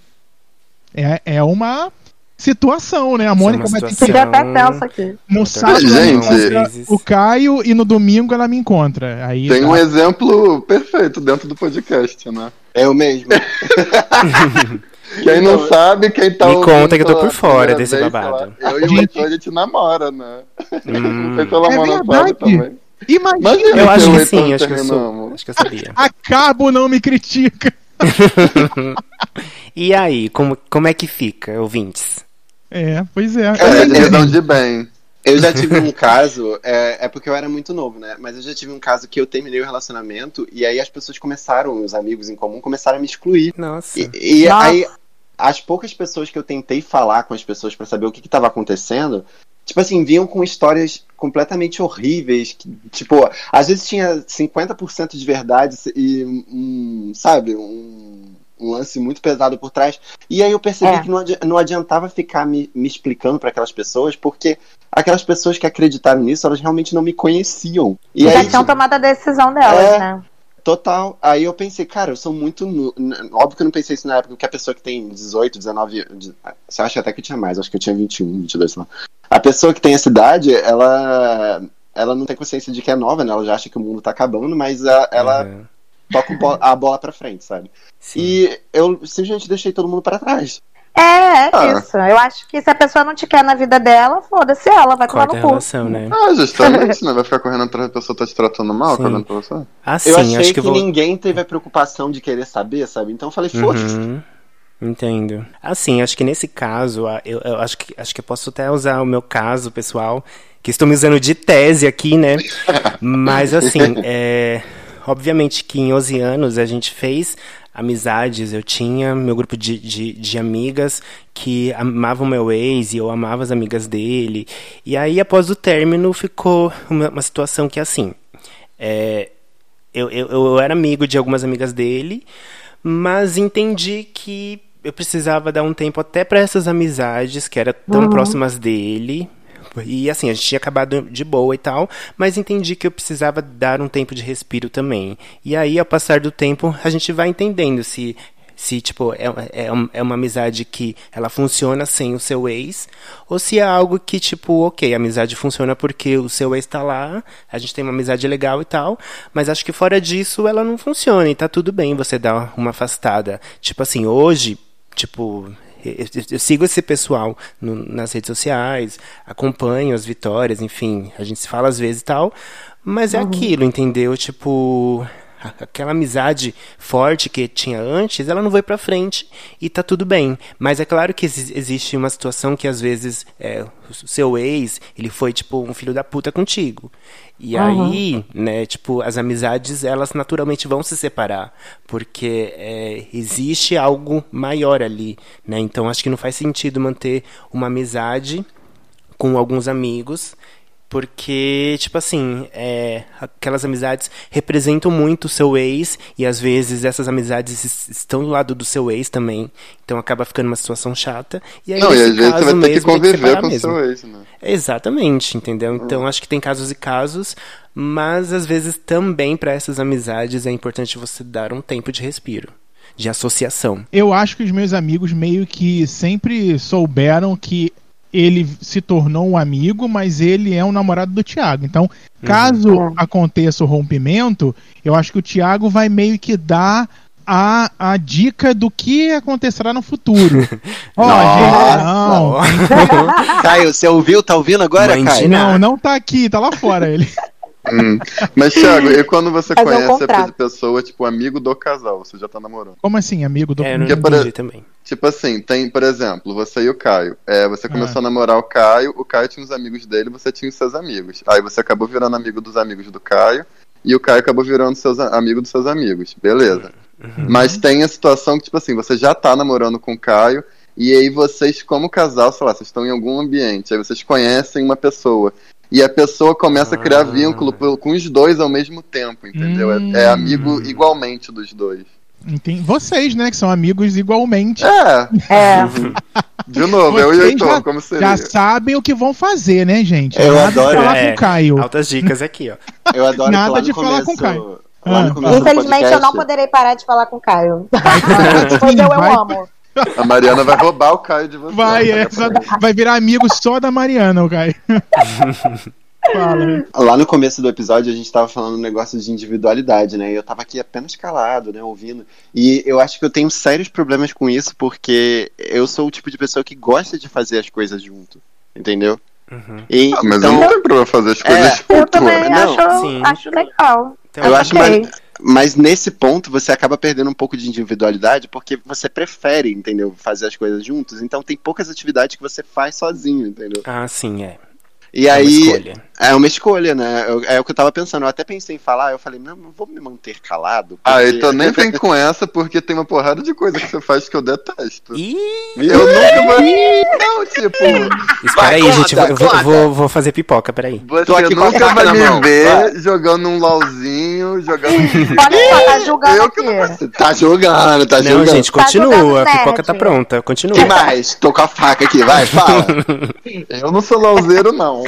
É, é uma situação, né? A Mônica uma vai ter que Fiquei situação. até tenso aqui. no sábado Gente, ela encontra às vezes. o Caio e no domingo ela me encontra. Aí Tem tá. um exemplo perfeito dentro do podcast, né? Eu mesmo. Quem não sabe, quem tá Me ouvindo conta que eu tô por pela fora primeira desse vez, babado. sei lá, eu e o Gente. Heitor, a gente namora, né? Hum, Não sei se ela É mora verdade. também. Imagina, Imagina eu que acho eu e que o Heitor sim, acho que eu sou. terminamos. Acho que eu sabia. acabo não me critica. E aí, como, como é que fica, ouvintes? É, pois é. É, É, divisão de bem. Eu já tive um caso, é, é porque eu era muito novo, né? Mas eu já tive um caso que eu terminei o relacionamento e aí as pessoas começaram, os amigos em comum, começaram a me excluir. Nossa. E, e Nossa. aí, as poucas pessoas que eu tentei falar com as pessoas pra saber o que que tava acontecendo, tipo assim, vinham com histórias completamente horríveis, que, tipo, às vezes tinha cinquenta por cento de verdade e, um, sabe, um, um lance muito pesado por trás. E aí eu percebi É. que não, adi- não adiantava ficar me, me explicando pra aquelas pessoas, porque aquelas pessoas que acreditaram nisso, elas realmente não me conheciam. E Já aí, tinham tomado a decisão delas, É. né? total. Aí eu pensei, cara, eu sou muito. Nu... n- Óbvio que eu não pensei isso na época, porque a pessoa que tem dezoito, dezenove. de- Você acha até que eu tinha mais, acho que eu tinha vinte e um, vinte e dois, sei lá. A pessoa que tem essa idade, ela. Ela não tem consciência de que é nova, né? Ela já acha que o mundo tá acabando, mas a- ela Uhum. toca o bo- a bola pra frente, sabe? Sim. E eu simplesmente deixei todo mundo pra trás. É, é Ah. isso. Eu acho que se a pessoa não te quer na vida dela, foda-se ela, vai tomar Corta no a cu. relação, né? Ah, justamente, né? Vai ficar correndo atrás da pessoa que tá te tratando mal, Sim. cagando pra você. Assim, Eu achei acho que, que eu vou... ninguém teve a preocupação de querer saber, sabe? Então eu falei, foda-se. Uhum. Entendo. Assim, acho que nesse caso, a- eu, eu acho, que, acho que eu posso até usar o meu caso pessoal, que estou me usando de tese aqui, né? Mas assim, é, obviamente que em onze anos a gente fez amizades, eu tinha meu grupo de, de, de amigas que amavam meu ex e eu amava as amigas dele. E aí, após o término, ficou uma, uma situação que assim, é, eu, eu, eu era amigo de algumas amigas dele, mas entendi que eu precisava dar um tempo até para essas amizades que eram tão Uhum. próximas dele. E assim, a gente tinha acabado de boa e tal, mas entendi que eu precisava dar um tempo de respiro também. E aí, ao passar do tempo, a gente vai entendendo se, se tipo, é, é, um- é uma amizade que ela funciona sem o seu ex, ou se é algo que, tipo, ok, a amizade funciona porque o seu ex tá lá, a gente tem uma amizade legal e tal, mas acho que fora disso ela não funciona e tá tudo bem você dar uma afastada. Tipo assim, hoje, tipo, eu, eu- eu sigo esse pessoal no- nas redes sociais, acompanho as vitórias, enfim, a gente se fala às vezes e tal, mas é aquilo, entendeu? Tipo, a- aquela amizade forte que tinha antes, ela não foi pra frente e tá tudo bem. Mas é claro que exi- existe uma situação que às vezes é, o seu ex, ele foi tipo um filho da puta contigo. E aí, né, tipo, as amizades, elas naturalmente vão se separar, porque é, existe algo maior ali, né? Então acho que não faz sentido manter uma amizade com alguns amigos, porque, tipo assim, é, aquelas amizades representam muito o seu ex, e às vezes essas amizades es- estão do lado do seu ex também, então acaba ficando uma situação chata. E aí, Não, e nesse às vezes caso você vai ter que mesmo, tem conviver separar com o mesmo. seu ex, né? Exatamente, entendeu? Então acho que tem casos e casos, mas às vezes também para essas amizades é importante você dar um tempo de respiro, de associação. Eu acho que os meus amigos meio que sempre souberam que ele se tornou um amigo, mas ele é um namorado do Thiago. Então, caso Uhum. aconteça o rompimento, eu acho que o Thiago vai meio que dar a, a dica do que acontecerá no futuro. Ó, gente, não, Caio, você ouviu? Tá ouvindo agora, Mãe Caio? de- não, não tá aqui, tá lá fora ele. Hum. Mas, Thiago, e quando você Fazer um conhece a contrato. pessoa, tipo, amigo do casal, você já tá namorando? Como assim, amigo do... É, eu não Porque, por entendi ex- também. Tipo assim, tem, por exemplo, você e o Caio. É, você começou a namorar o Caio, o Caio tinha os amigos dele, você tinha os seus amigos. Aí você acabou virando amigo dos amigos do Caio, e o Caio acabou virando seus, a- amigo dos seus amigos. Beleza. Mas tem a situação que, tipo assim, você já tá namorando com o Caio, e aí vocês, como casal, sei lá, vocês estão em algum ambiente, aí vocês conhecem uma pessoa. E a pessoa começa a criar Ah. vínculo por- com os dois ao mesmo tempo, entendeu? É- Hum. É, amigo igualmente dos dois. Entendi. Vocês, né, que são amigos igualmente. É, É. de novo, eu e o Vocês Heitor, já- como seria? Já sabem o que vão fazer, né, gente? Eu Nada de adoro, falar é. com o Caio. Altas dicas aqui, ó. Eu adoro Nada que lá no de falar começo, com o Caio. lá Ah. no começo do Infelizmente, eu não podcast, poderei parar de falar com o Caio. Sim, Pois eu, eu vai, amo. A Mariana vai roubar o Caio de você. vai, é, Fica pra ele. vai virar amigo só da Mariana, o Caio. Fala. Lá no começo do episódio a gente tava falando um negócio de individualidade, né? E eu tava aqui apenas calado, né, ouvindo. E eu acho que eu tenho sérios problemas com isso, porque eu sou o tipo de pessoa que gosta de fazer as coisas junto, entendeu? Uhum. E, Ah, mas então, eu não tenho problema fazer as coisas É. junto, Eu também Não, acho, sim. acho legal. Então, eu acho Ok. mais, mas nesse ponto você acaba perdendo um pouco de individualidade, porque você prefere, entendeu? Fazer as coisas juntos. Então tem poucas atividades que você faz sozinho, entendeu? Ah, sim, é. E É uma aí, escolha. é uma escolha, né? Eu- é o que eu tava pensando. Eu até pensei em falar, eu falei, não, não vou me manter calado. Ah, porque- então nem vem com essa, porque tem uma porrada de coisa que você faz que eu detesto. Ih, Eu nunca vou. Não, tipo, espera aí, conta, gente. Eu vou, conta. vou, vou fazer pipoca, peraí. você Tô aqui com a nunca faca vai na me mão. ver Vai. jogando um LOLzinho, jogando. Olha só, tá julgando Eu que não aqui. Tá jogando, tá Não, jogando. gente, Tá continua. jogando A pipoca nerd. tá pronta. Continua. que mais? Tô com a faca aqui, vai, fala. Eu não sou LOLzeiro, não.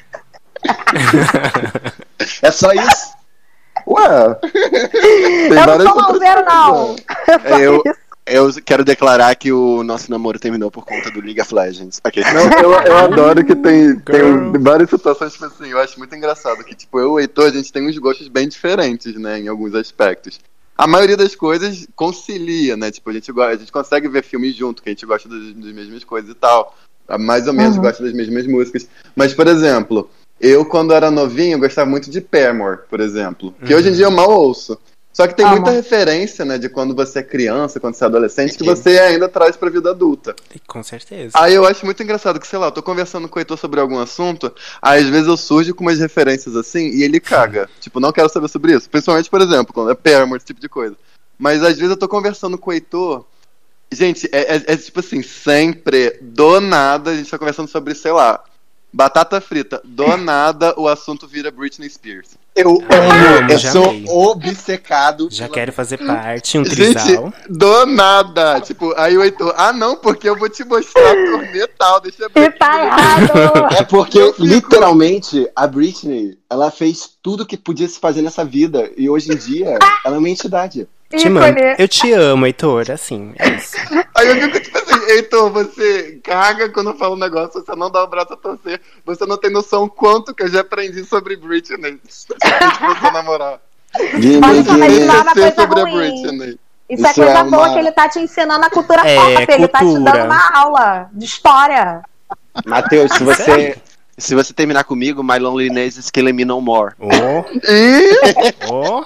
É só isso? Ué. Tem Eu não várias sou outras malzeiro, não. coisas. É só Eu- isso. Eu quero declarar que o nosso namoro terminou por conta do League of Legends. Ok. Não, eu, eu adoro que tem, tem Girl. várias situações, tipo assim, eu acho muito engraçado que, tipo, eu e o Heitor, a gente tem uns gostos bem diferentes, né, em alguns aspectos. a maioria das coisas concilia, né? Tipo, a gente, a gente consegue ver filmes junto, que a gente gosta das, das mesmas coisas e tal. Mais ou menos Uhum. gosta das mesmas músicas. Mas, por exemplo, eu, quando era novinho, gostava muito de Paramore, por exemplo. Que Uhum. hoje em dia eu mal ouço. Só que tem Amo. muita referência, né, de quando você é criança, quando você é adolescente, que você ainda traz pra vida adulta. Com certeza. Aí eu acho muito engraçado que, sei lá, eu tô conversando com o Heitor sobre algum assunto, aí às vezes eu surjo com umas referências assim e ele caga. Tipo, não quero saber sobre isso. Principalmente, por exemplo, quando é Paramore, esse tipo de coisa. Mas às vezes eu tô conversando com o Heitor. Gente, é, é- é tipo assim, sempre, do nada, a gente tá conversando sobre, sei lá, batata frita. Do nada o assunto vira Britney Spears. Eu Ah, amo, eu já sou amei. obcecado. Já pela- quero fazer parte, um Gente, trisal. do nada. Tipo, aí o Heitor, ah não, porque eu vou te mostrar a turnê tal, deixa eu E ver. tá errado! É porque, Eu fico- literalmente, a Britney, ela fez tudo que podia se fazer nessa vida. E hoje em dia, ela é uma entidade. Te mando. Ícone. Eu te amo, Heitor, assim, é isso. Aí eu fico tipo assim, Heitor, você caga quando eu falo um negócio, você não dá o braço a torcer, você não tem noção quanto que eu já aprendi sobre Britney. Pra você namorar. De Olha só, mas ninguém- não é uma Conhecer coisa sobre a ruim. Britney. Isso, é Isso coisa é boa uma- que ele tá te ensinando a cultura É, pop. Ele tá te cultura. dando uma aula de história. Matheus, se você, se você terminar comigo, My Loneliness is Killing Me No More. Ó, Ih, ó.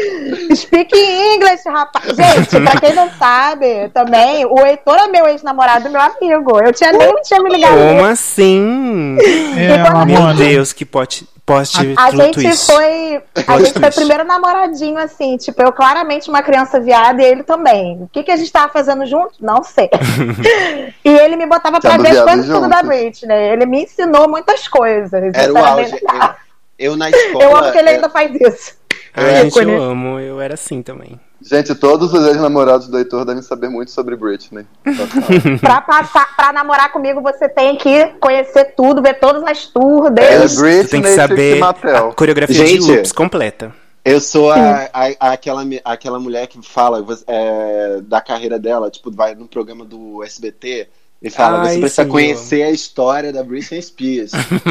Speak English, rapaz. Gente, pra quem não sabe, também, o Heitor é meu ex-namorado, meu amigo. Eu tinha, nem tinha me ligado Como nisso. assim? É, quando- Meu Lamona. Deus, que pote, poste A plot gente twist. foi. A Plot gente foi twist. primeiro namoradinho, assim, tipo, eu claramente uma criança viada e ele também. O que, que a gente tava fazendo junto? Não sei. E ele me botava pra Tava ver as viados coisas tudo da juntos. Britney. Ele me ensinou muitas coisas. Era Isso o bem auge. legal. Eu, eu na escola. Eu amo que ele é, ainda faz isso. Ai, gente, ícone. eu amo, eu era assim também. gente, todos os ex-namorados do Heitor devem saber muito sobre Britney. Pra passar, pra namorar comigo, você tem que conhecer tudo, ver todas as tours É dele. Britney Você tem que Trixie saber Mattel. a coreografia Gente, de loops completa. Eu sou a, a- aquela, me- aquela mulher que fala é, da carreira dela, tipo, vai no programa do S B T e fala, Ai, você precisa sim, conhecer a história da Britney Spears.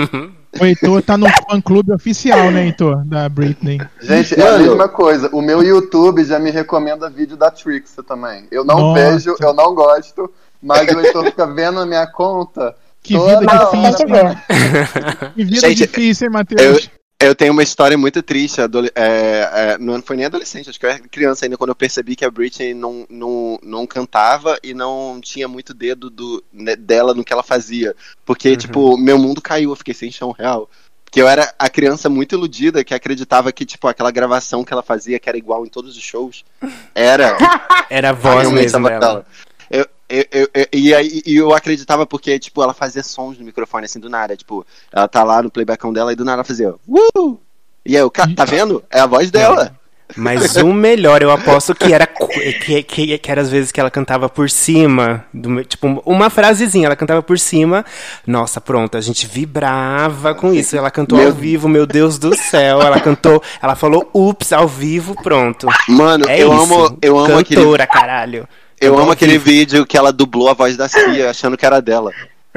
O Heitor tá no fã-clube oficial, né, Heitor? Da Britney. Gente, é a Mano. mesma coisa. O meu YouTube já me recomenda vídeo da Trixie também. Eu não Nossa. vejo, eu não gosto, mas o Heitor fica vendo a minha conta. Que toda vida hora. Tem que difícil. ver. Que vida Gente, difícil, hein, Eu, Matheus? eu tenho uma história muito triste. adole- é, é, não foi nem adolescente, acho que eu era criança ainda, quando eu percebi que a Britney não, não, não cantava e não tinha muito dedo do, né, dela no que ela fazia. Porque, Uhum. tipo, meu mundo caiu, eu fiquei sem chão real. Porque eu era a criança muito iludida que acreditava que, tipo, aquela gravação que ela fazia, que era igual em todos os shows, era Era a voz realmente mesmo a voz dela. dela. Eu, eu, eu, eu- e aí e eu acreditava porque, tipo, ela fazia sons no microfone, assim, do nada. Tipo, ela tá lá no playbackão dela e do nada ela fazia Uh! E aí eu, "Ca- tá vendo? É a voz dela. Mas o melhor, eu aposto que era co- que, que, que era às vezes que ela cantava por cima, do, tipo, uma frasezinha, ela cantava por cima. Nossa, pronto, a gente vibrava com isso. Ela cantou Meu- ao vivo, meu Deus do céu. Ela cantou, ela falou ups ao vivo, pronto. Mano, É eu isso. amo, eu amo aquele, Cantora, caralho. eu Cantou amo ao aquele vivo. vídeo que ela dublou a voz da Cia, achando que era dela.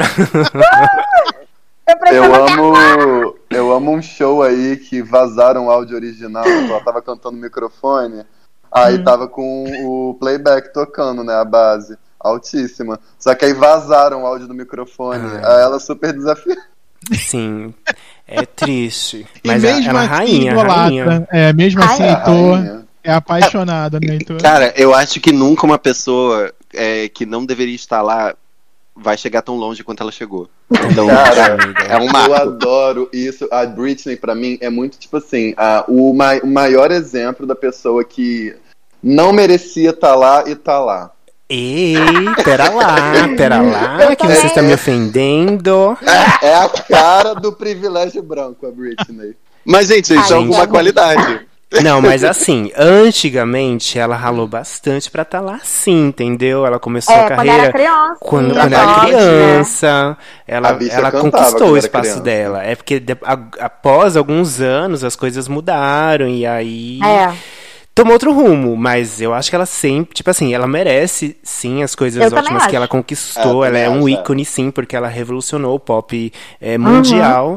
Eu preciso Eu cantar. amo, eu amo um show aí que vazaram o áudio original, tipo, ela tava cantando no microfone, aí tava com o playback tocando, né, a base, altíssima. Só que aí vazaram o áudio do microfone, Ai. aí ela super desafiada. Sim, é triste. E Mas mesmo ela é assim, rainha, idolatra. rainha. É, mesmo assim, Ai, Heitor é apaixonado, né, Heitor? Cara, eu acho que nunca uma pessoa é, que não deveria estar lá vai chegar tão longe quanto ela chegou. Então, Cara, é um Eu marco. adoro isso. A Britney, pra mim, é muito tipo assim: a, o, mai- o maior exemplo da pessoa que não merecia estar lá e tá lá. Ei, pera lá, pera lá, Eu que também. você está me ofendendo. É a cara do privilégio branco, a Britney. Mas, gente, isso é Ai, alguma gente. qualidade. Não, mas assim, antigamente ela ralou bastante pra estar lá sim, entendeu? Ela começou É, a quando carreira era criança. quando, sim, quando era adoro, criança, ela, A bicha ela cantava conquistou quando o era espaço criança. dela. É porque de- a- após alguns anos as coisas mudaram e aí né? É. tomou outro rumo, mas eu acho que ela sempre, tipo assim, ela merece sim as coisas Eu também ótimas que acho. ela conquistou. É, eu ela é também um acho, é. ícone sim, porque ela revolucionou o pop é, mundial.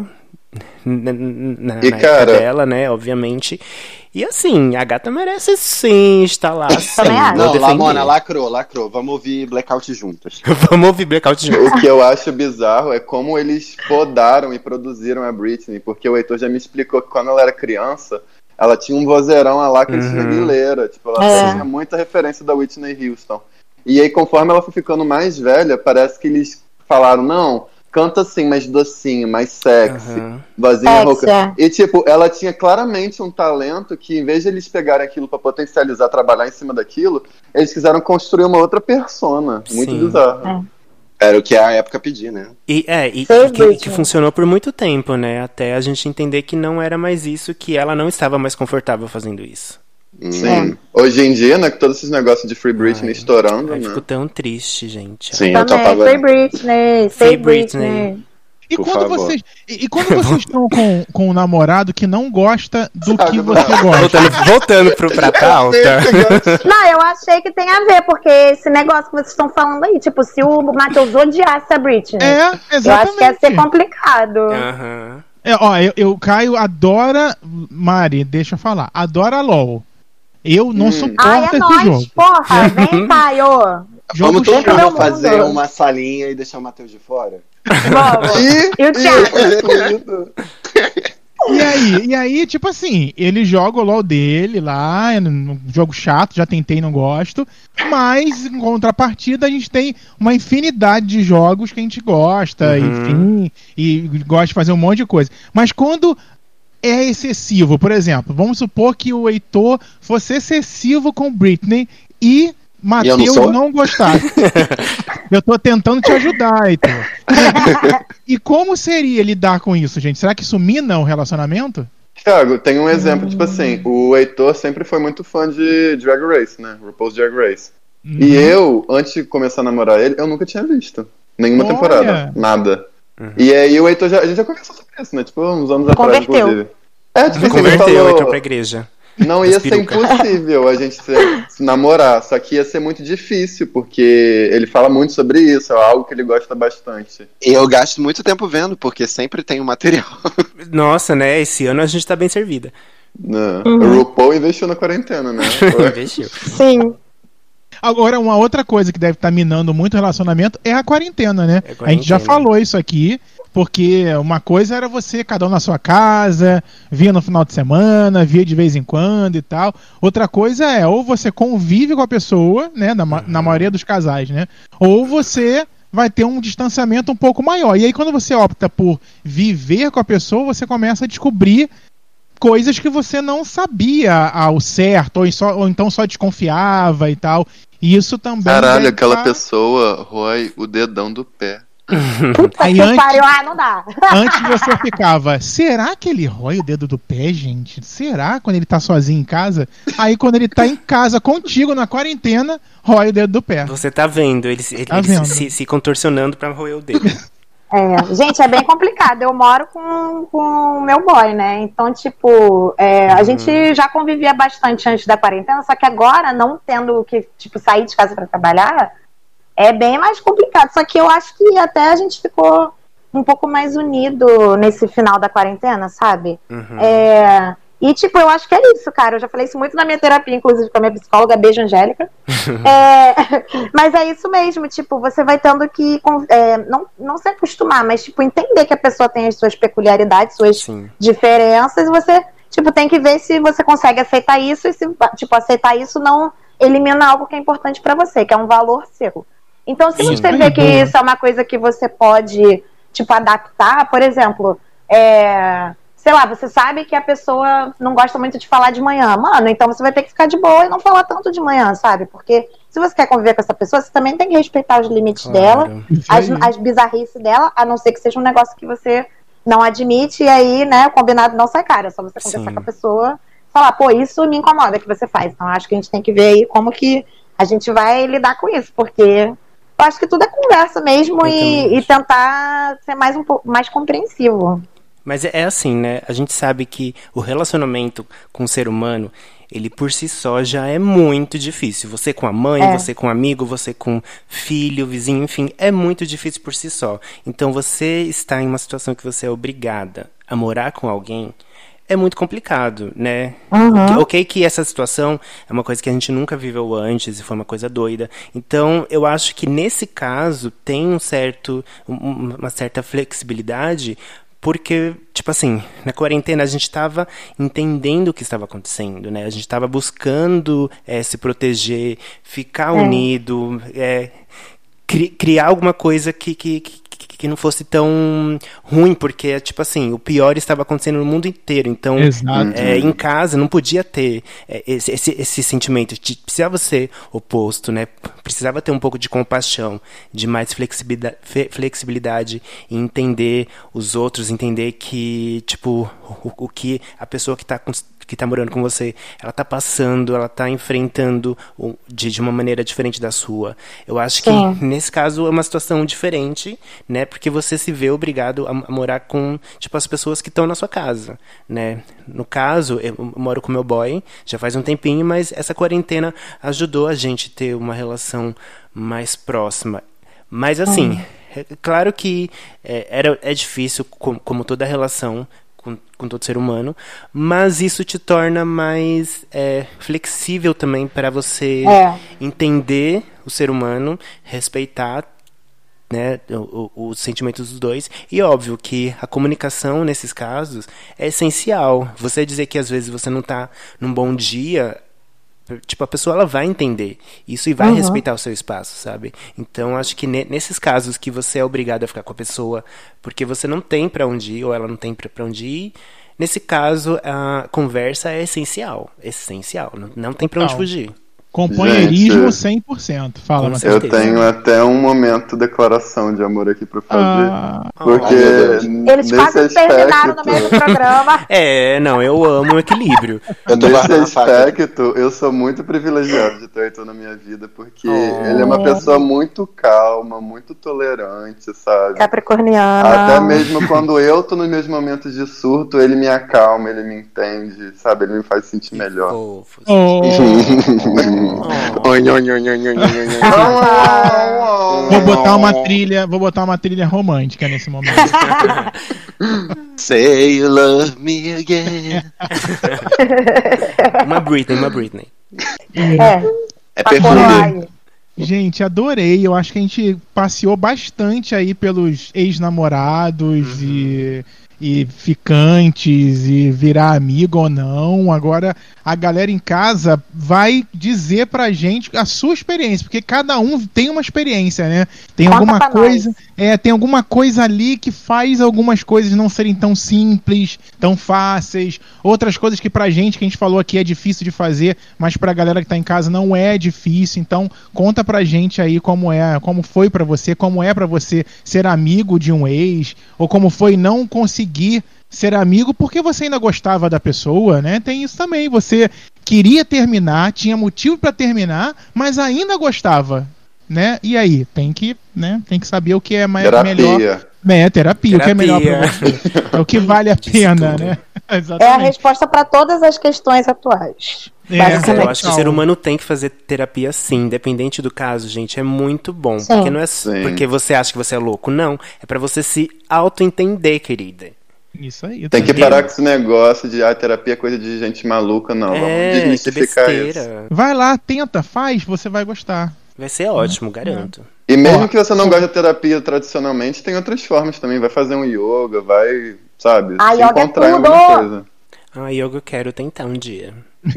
na, na, E, na época cara- dela, né, obviamente. E assim, a gata merece sim estar lá, sim. Também acho. Vou Não, defender. Lamona, lacrou, lacrou. Vamos ouvir Blackout juntas. Vamos ouvir Blackout juntos. O que eu acho bizarro é como eles podaram e produziram a Britney, porque o Heitor já me explicou que quando ela era criança, ela tinha um vozeirão a lá Cristina Uhum. Aguilera, tipo, ela É. tinha muita referência da Whitney Houston. E aí, conforme ela foi ficando mais velha, parece que eles falaram, não, canta assim, mais docinho, mais sexy, Aham. vozinha Sexy, rouca. é. E, tipo, ela tinha claramente um talento que, em vez de eles pegarem aquilo pra potencializar, trabalhar em cima daquilo, eles quiseram construir uma outra persona. Muito Sim. bizarro. Era o que a época pedia, né? E, é, e, Save e que, Britney. que funcionou por muito tempo, né? Até a gente entender que não era mais isso, que ela não estava mais confortável fazendo isso. Sim. Hoje em dia, né, com todos esses negócios de Free Britney Ai, estourando, Ai, né? fico tão triste, gente. Sim, eu tô Também, Free apavorado. Britney, Free Save Britney. Britney. E Por quando, favor. vocês, e, e quando vocês estão com, com um namorado que não gosta do Sabe, que não. você gosta? Voltando, voltando pro, pra pauta. Não, eu achei que tem a ver, porque esse negócio que vocês estão falando aí, tipo, se o Matheus odiasse a Britney, É, eu acho que ia exatamente. ser complicado. Aham. É, ó, eu, eu Caio adora. Mari, deixa eu falar. Adora LOL. Eu não Hum. suporto Ai, é esse nóis, jogo. porra, vem, Caio. Jogo Vamos todo Vem pro mundo meu fazer mundo. uma salinha e deixar o Matheus de fora? Vamos. E, E o Thiago? E aí, e aí, tipo assim, ele joga o LOL dele lá, é um jogo chato, já tentei e não gosto. Mas, em contrapartida, a gente tem uma infinidade de jogos que a gente gosta, Uhum. enfim, e gosta de fazer um monte de coisa. Mas quando é excessivo, por exemplo, vamos supor que o Heitor fosse excessivo com Britney e Matheus sou? não gostasse. Eu tô tentando te ajudar, Heitor. E como seria lidar com isso, gente? Será que isso mina o relacionamento? Thiago, tem um exemplo, tipo assim, o Heitor sempre foi muito fã de Drag Race, né? RuPaul's Drag Race. Uhum. E eu, antes de começar a namorar ele, eu nunca tinha visto. Nenhuma Olha. temporada. Nada. E aí o Heitor já, a gente já conversou sobre isso, né? Tipo, uns anos atrás, Converteu. inclusive. É, tipo assim, ele Converteu, falou, entrou pra igreja. não das ia ser perucas. impossível a gente ser- se namorar, só que ia ser muito difícil, porque ele fala muito sobre isso, é algo que ele gosta bastante. E eu gasto muito tempo vendo, porque sempre tem o material. Nossa, né? Esse ano a gente tá bem servida. Né? O RuPaul investiu na quarentena, né? Investiu. Sim. Agora, uma outra coisa que deve estar minando muito o relacionamento é a quarentena, né? É a A gente já quarentena. falou isso aqui, porque uma coisa era você, cada um na sua casa, via no final de semana, via de vez em quando e tal. Outra coisa é, ou você convive com a pessoa, né? Na, ma- na maioria dos casais, né? Ou você vai ter um distanciamento um pouco maior. E aí, quando você opta por viver com a pessoa, você começa a descobrir coisas que você não sabia ao certo, ou, em só- ou então só desconfiava e tal. E isso também. Caralho, deve aquela tá- pessoa rói o dedão do pé. Puta Aí que antes- pariu, ah, não dá. Antes você ficava, será que ele rói o dedo do pé, gente? Será quando ele tá sozinho em casa? Aí quando ele tá em casa contigo na quarentena, rói o dedo do pé. Você tá vendo ele, se- ele, Tá ele vendo. Se, se contorcionando pra roer o dedo. É, gente, é bem complicado. Eu moro com com o meu boy, né? Então, tipo, é, a gente já convivia bastante antes da quarentena, só que agora, não tendo que, tipo, sair de casa pra trabalhar, é bem mais complicado. Só que eu acho que até a gente ficou um pouco mais unido nesse final da quarentena, sabe? Uhum. É, e, tipo, eu acho que é isso, cara. Eu já falei isso muito na minha terapia, inclusive com a minha psicóloga, beijo, Angélica. É, mas é isso mesmo, tipo, você vai tendo que é, não, não se acostumar, mas, tipo, entender que a pessoa tem as suas peculiaridades, suas Sim. diferenças, e você, tipo, tem que ver se você consegue aceitar isso, e se, tipo, aceitar isso não elimina algo que é importante pra você, que é um valor seu. Então, se Sim. você vê que isso é uma coisa que você pode, tipo, adaptar, por exemplo, é, sei lá, você sabe que a pessoa não gosta muito de falar de manhã, mano, então você vai ter que ficar de boa e não falar tanto de manhã, sabe? Porque se você quer conviver com essa pessoa, você também tem que respeitar os limites dela, Claro. Isso as, aí. as bizarrices dela, a não ser que seja um negócio que você não admite, e aí, né, o combinado não sai caro. É só você conversar Sim. com a pessoa e falar, pô, isso me incomoda que você faz. Então, acho que a gente tem que ver aí como que a gente vai lidar com isso, porque eu acho que tudo é conversa mesmo Eu também e, e acho. tentar ser mais um pouco mais compreensivo. Mas é é assim, né? A gente sabe que o relacionamento com o ser humano, ele por si só já é muito difícil. Você com a mãe, É. você com um amigo, você com filho, vizinho, enfim, é muito difícil por si só. Então você está em uma situação que você é obrigada a morar com alguém, é muito complicado, né? Uhum. Ok que essa situação é uma coisa que a gente nunca viveu antes e foi uma coisa doida. Então, eu acho que nesse caso tem um certo, um, uma certa flexibilidade, porque, tipo assim, na quarentena a gente estava entendendo o que estava acontecendo, né? A gente estava buscando é, se proteger, ficar É. unido, é, cri- criar alguma coisa que, que, que, que não fosse tão ruim, porque, tipo assim, o pior estava acontecendo no mundo inteiro. Então, Exato. é, em casa não podia ter é, esse, esse, esse sentimento. De- precisava ser oposto, né? Precisava ter um pouco de compaixão, de mais flexibilidade, flexibilidade e entender os outros, entender que, tipo, o, o que a pessoa que está que tá morando com você, ela tá passando, ela tá enfrentando o- de, de uma maneira diferente da sua. Eu acho que, Sim. nesse caso, é uma situação diferente, né? Porque você se vê obrigado a, a morar com, tipo, as pessoas que estão na sua casa, né? No caso, eu moro com meu boy, já faz um tempinho, mas essa quarentena ajudou a gente ter uma relação mais próxima. Mas, assim, é claro que é, era, é difícil, com- como toda relação, com, com todo ser humano, mas isso te torna mais é, flexível também para você É. entender o ser humano, respeitar, né, o- o- os sentimentos dos dois. E óbvio que a comunicação nesses casos é essencial. Você dizer que às vezes você não está num bom dia, tipo, a pessoa ela vai entender isso e vai Uhum. respeitar o seu espaço, sabe? Então acho que ne- nesses casos que você é obrigado a ficar com a pessoa porque você não tem pra onde ir ou ela não tem pra pra onde ir, nesse caso a conversa é essencial, essencial, não, não tem pra onde Total. fugir. Companheirismo Gente, cem por cento. Fala, Com Matheus. Eu certeza. tenho até um momento declaração de amor aqui pra fazer. Ah, Porque Ai, meu Deus. Eles nesse quase terminaram no aspecto, meio do programa. É, não, eu amo o equilíbrio. Eu tô nesse guardando a faca. aspecto, eu sou muito privilegiado de ter o Heitor na minha vida, porque Oh. ele é uma pessoa muito calma, muito tolerante, sabe? Capricorniana. Até mesmo quando eu tô nos meus momentos de surto, ele me acalma, ele me entende, sabe? Ele me faz sentir melhor. Fofos. oh. Oh. Oi, oi, oi, oi, oi, oi, oi. Vou botar uma trilha, vou botar uma trilha romântica nesse momento. Say you love me again. Uma Britney, uma Britney. É, É pra perfume. coroar aí. Gente, adorei. Eu acho que a gente passeou bastante aí pelos ex-namorados e, e ficantes e virar amigo ou não. Agora a galera em casa vai dizer pra gente a sua experiência, porque cada um tem uma experiência, né? Tem Conta alguma pra coisa, nós. é, tem alguma coisa ali que faz algumas coisas não serem tão simples, tão fáceis. Outras coisas que pra gente, que a gente falou aqui, é difícil de fazer, mas pra galera que tá em casa não é difícil. Então, conta pra gente aí como é, como foi pra você, como é pra você ser amigo de um ex, ou como foi não conseguir ser amigo porque você ainda gostava da pessoa, né? Tem isso também. Você queria terminar, tinha motivo pra terminar, mas ainda gostava, né? E aí, tem que, né? Tem que saber o que é mais melhor. Terapia. É, terapia, o que é melhor pra Terapia. você. É o que vale a pena, tudo. né? É a Exatamente. resposta pra todas as questões atuais. É, basicamente. Eu acho que o ser humano tem que fazer terapia sim, independente do caso, gente. É muito bom. Sim. Porque não é Sim. porque você acha que você é louco, não. É pra você se auto-entender, querida. Isso aí. Tem que tá parar com esse negócio de ah, terapia é coisa de gente maluca, não. Vamos É, que desmistificar isso. besteira. Vai lá, tenta, faz, você vai gostar. Vai ser ótimo, garanto. E mesmo Ó. que você não goste de terapia tradicionalmente, tem outras formas também. Vai fazer um yoga, vai, sabe, A se yoga é encontrar em tudo! alguma coisa. Ah, yoga eu quero tentar um dia.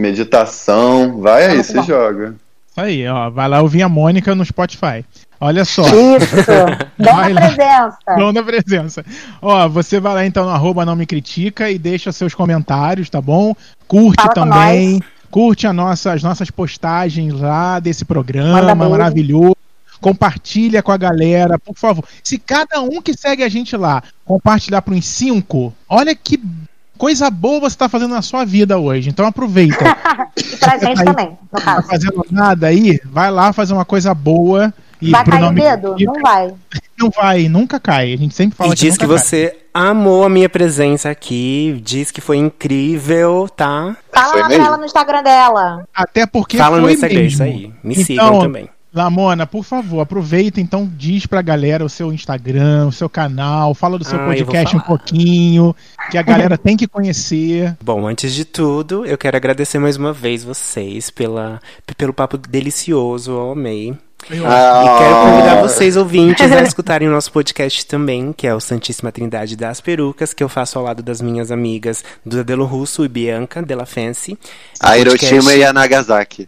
Meditação, vai aí, muito se bom. joga. Isso aí, ó. Vai lá ouvir a Mônica no Spotify. Olha só. Isso. Dona Vai lá. presença. Não da presença. Ó, você vai lá então no arroba não me critica e deixa seus comentários, tá bom? Curte Fala com também. nós. Curte a nossa, as nossas postagens lá desse programa Manda beijo. maravilhoso. Compartilha com a galera, por favor. Se cada um que segue a gente lá compartilhar para uns cinco, olha que coisa boa você tá fazendo na sua vida hoje. Então aproveita. E pra gente Aí. também, no Tá caso. fazendo nada aí, vai lá fazer uma coisa boa. E Vai pro cair o nome dedo? critica, Não vai. não vai, nunca cai. A gente sempre fala E diz que nunca cai. você amou a minha presença aqui, diz que foi incrível, tá? Fala Foi lá pra mesmo? ela no Instagram dela. Até porque Fala no foi Instagram, mesmo. isso aí. Me Então, sigam também. Lamona, por favor, aproveita então, diz pra galera o seu Instagram, o seu canal, fala do seu Ah, eu vou podcast um falar. pouquinho, que a galera tem que conhecer. Bom, antes de tudo, eu quero agradecer mais uma vez vocês pela, pelo papo delicioso, eu amei. Eu- Ah, E quero convidar vocês, ouvintes, a escutarem o nosso podcast também, que é o Santíssima Trindade das Perucas, que eu faço ao lado das minhas amigas Duda Delo Russo e Bianca Della Fancy. a Hiroshima Podcast- e a Nagasaki.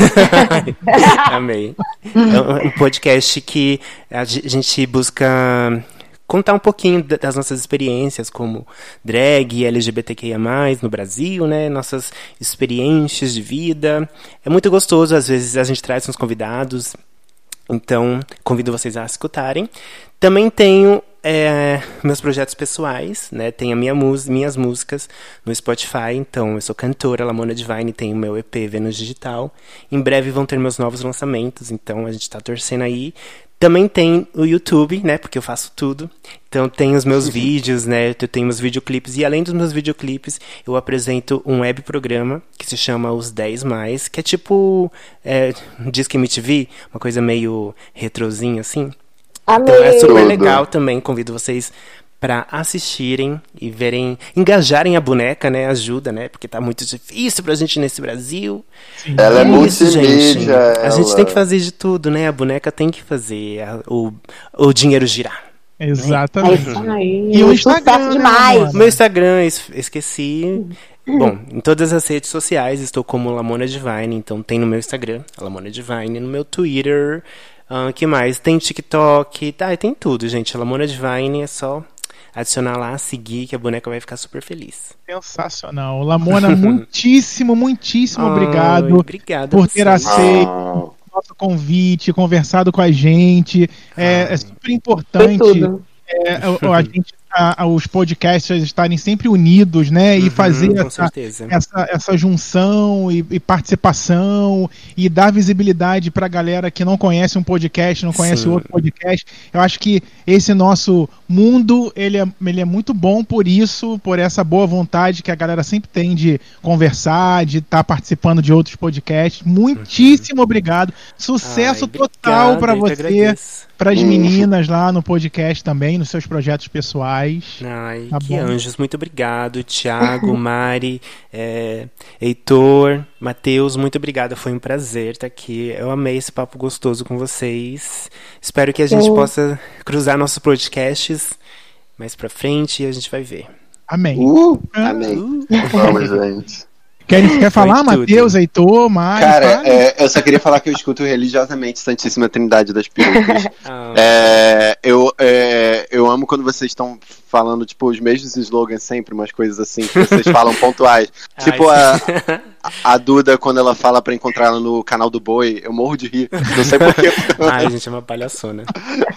Amei. É um podcast que a ge- a gente busca contar um pouquinho da- das nossas experiências como drag e L G B T Q I A mais, no Brasil, né? Nossas experiências de vida. É muito gostoso, às vezes a gente traz uns convidados. Então, convido vocês a escutarem. Também tenho é, meus projetos pessoais, né? Tenho a minha mus- minhas músicas no Spotify. Então, eu sou cantora, Lamona Divine, tenho meu E P Vênus Digital. Em breve vão ter meus novos lançamentos, então a gente tá torcendo aí. Também tem o YouTube, né? Porque eu faço tudo. Então tem os meus vídeos, né? Eu tenho meus videoclipes. E além dos meus videoclipes, eu apresento um web programa que se chama Os dez Mais, que é tipo é, um Disque M T V, uma coisa meio retrozinha assim. Então é Amei. super Tudo. legal também. Convido vocês pra assistirem e verem, engajarem a boneca, né? Ajuda, né? Porque tá muito difícil pra gente nesse Brasil. Ela é Isso, gente. multimídia. A gente ela- tem que fazer de tudo, né? A boneca tem que fazer a- o, o dinheiro girar. É Exatamente. isso aí. E o Instagram, Sucesso né, demais. Lamona? Meu Instagram, es- esqueci. Bom, em todas as redes sociais estou como Lamona Divine, então tem no meu Instagram, Lamona Divine, no meu Twitter, ah, que mais? Tem TikTok, tá, tem tudo, gente. Lamona Divine é só adicionar lá, seguir, que a boneca vai ficar super feliz. Sensacional. Lamona, muitíssimo, muitíssimo Ai, obrigado obrigada por a ter vocês. aceito Ah, o nosso convite, conversado com a gente. É, é super Foi importante tudo. é, a, a gente, a- a- os podcasters estarem sempre unidos, né? E Uhum, fazer com essa, certeza. essa, essa junção e, e participação e dar visibilidade para a galera que não conhece um podcast, não conhece Sim. outro podcast. Eu acho que esse nosso mundo ele é, ele é muito bom por isso, por essa boa vontade que a galera sempre tem de conversar, de estar participando de outros podcasts. Muitíssimo obrigado. Sucesso Ai, total obrigado, para eu que você, agradeço. para as Hum. meninas lá no podcast também, nos seus projetos pessoais. Ai, Tá que bom. anjos, muito obrigado. Thiago, Mari, é, Heitor, Matheus, muito obrigado. Foi um prazer estar aqui. Eu amei esse papo gostoso com vocês. Espero que a gente Sim. possa cruzar nossos podcasts mais pra frente e a gente vai ver. Amém. uh, amém. Uh. Vamos, gente. Quer, quer falar, tudo. Matheus, Heitor, Mari? Cara, fala. é, eu só queria falar que eu escuto religiosamente Santíssima Trindade das Perucas. Ah, É, eu, é, eu amo quando vocês estão falando, tipo, os mesmos slogans sempre, umas coisas assim, que vocês falam pontuais. ai, Tipo, a, sim. a Duda, quando ela fala pra encontrar ela no canal do Boi, eu morro de rir. Não sei porquê. Ai, gente, é uma palhaçona.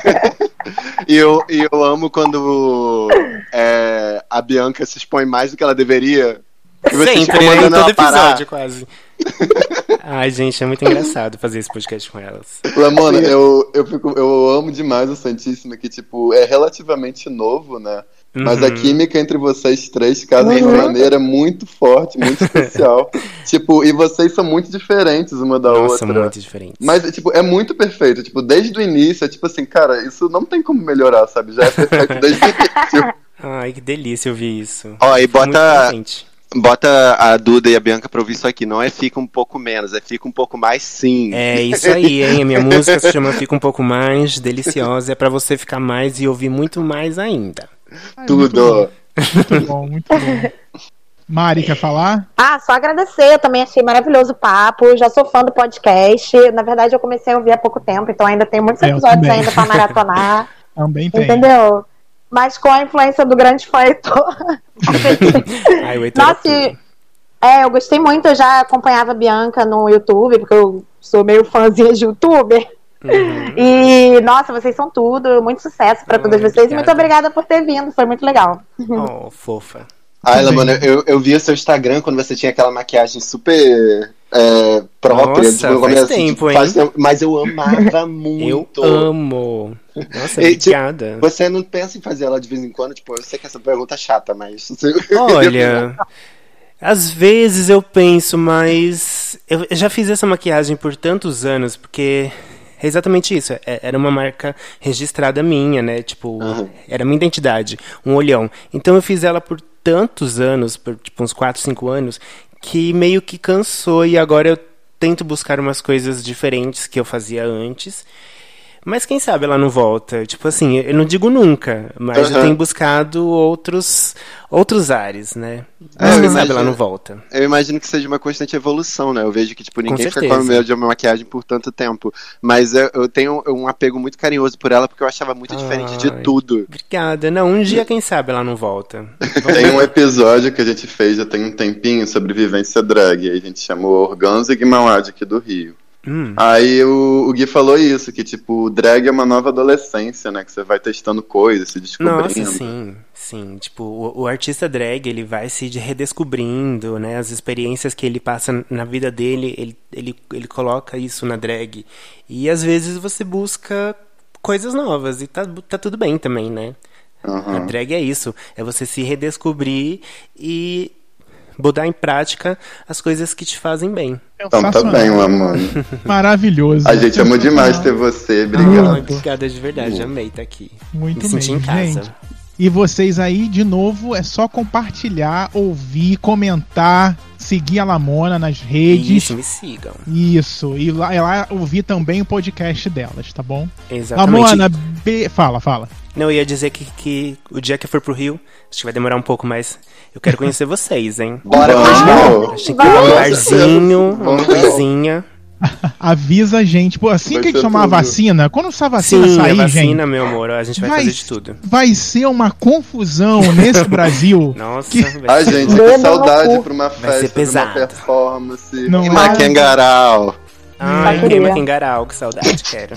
E eu, e eu amo quando é, a Bianca se expõe mais do que ela deveria. E vocês Sempre, ficam né? Em mandando todo ela parar. episódio, quase. Ai, gente, é muito engraçado fazer esse podcast com elas. Lamona, eu, eu, fico, eu amo demais o Santíssima, que, tipo, é relativamente novo, né? Mas a Uhum. química entre vocês três casa de Uhum. maneira muito forte, muito especial. Tipo, e vocês são muito diferentes uma da Nossa, outra. muito diferente. Mas, tipo, é muito perfeito. Tipo, desde o início, é tipo assim, cara, isso não tem como melhorar, sabe? Já é perfeito desde o início. Ai, que delícia ouvir isso. Ó, e Fico muito bota, contente. bota a Duda e a Bianca pra ouvir isso aqui. Não é fica um pouco menos, é fica um pouco mais sim. É isso aí, hein? A minha música se chama Fica um Pouco Mais, deliciosa. É pra você ficar mais e ouvir muito mais ainda. Ai, muito Tudo. Muito bom, muito bom. Mari, quer falar? Ah, só agradecer, eu também achei maravilhoso o papo, já sou fã do podcast, na verdade eu comecei a ouvir há pouco tempo, então ainda tem muitos Eu episódios também. ainda pra maratonar, Também tem. entendeu? Mas com a influência do grande fã Heitor. Ai, o Heitor é Nossa, tudo. e- é, eu gostei muito, eu já acompanhava a Bianca no YouTube, porque eu sou meio fãzinha de youtuber. Uhum. E, nossa, vocês são tudo, muito sucesso pra Ai, todas vocês, e muito obrigada. obrigada por ter vindo, foi muito legal. Oh, fofa. Ai, Também. Lamona, eu, eu vi o seu Instagram quando você tinha aquela maquiagem super é, própria. Nossa, tipo, faz assim, tempo, tipo, hein? faz tempo, mas eu amava Eu muito. amo. Nossa, E, tipo, obrigada. Você não pensa em fazer ela de vez em quando? Tipo, eu sei que essa pergunta é chata, mas... Olha, às vezes eu penso, mas eu já fiz essa maquiagem por tantos anos, porque É exatamente isso. É- Era uma marca registrada minha, né? Tipo, Aham. era minha identidade, um olhão. Então eu fiz ela por tantos anos, por tipo uns quatro, cinco anos, que meio que cansou e agora eu tento buscar umas coisas diferentes que eu fazia antes. Mas quem sabe ela não volta. Tipo assim, eu não digo nunca, mas eu Aham. tenho buscado outros outros ares, né? É, Mas eu quem sabe imagino- ela não volta. Eu imagino que seja uma constante evolução, né? Eu vejo que, tipo, ninguém fica com certeza. a mesma maquiagem por tanto tempo. Mas eu, eu tenho um apego muito carinhoso por ela, porque eu achava muito diferente de Ai. tudo. Obrigada. Não, um dia quem sabe ela não volta. Tem um episódio que a gente fez já tem um tempinho sobre vivência drag. Aí a gente chamou Organza e Guimauad aqui do Rio. Hum. Aí o, o Gui falou isso, que tipo, drag é uma nova adolescência, né? Que você vai testando coisas, se descobrindo. Nossa, sim, sim. Tipo, o, o artista drag, ele vai se redescobrindo, né? As experiências que ele passa na vida dele, ele, ele, ele coloca isso na drag. E às vezes você busca coisas novas e tá, tá tudo bem também, né? A Aham. drag é isso, é você se redescobrir e botar em prática as coisas que te fazem bem. Então tá bem, meu amor. Maravilhoso. A gente amou demais ter você, Ai, obrigado. obrigada de verdade, amei estar aqui. Muito Me senti bem, em casa. gente. E vocês aí, de novo, é só compartilhar, ouvir, comentar, seguir a Lamona nas redes. Isso, me sigam. Isso, e lá, e lá ouvir também o podcast delas, tá bom? Exatamente. Lamona, be... fala, fala. Não, eu ia dizer que, que o dia que eu for pro Rio, acho que vai demorar um pouco, mas eu quero conhecer vocês, hein? Bora, Vamos. Acho que tem um barzinho, uma Vamos. coisinha. Avisa a gente. Pô, assim Vai que a gente ser tomar a tudo. vacina, quando essa vacina Sim, sair, a vacina, gente, meu amor, a gente vai, vai, fazer de tudo. vai ser uma confusão nesse Brasil. Nossa, Que- vai Ai, ser gente, tudo. que Dedo no saudade cu. pra uma Vai ser festa, pra uma pesado. performance. Não E é? Maquengaral. Ai, Só queria. queima Kengarau, que saudade, quero.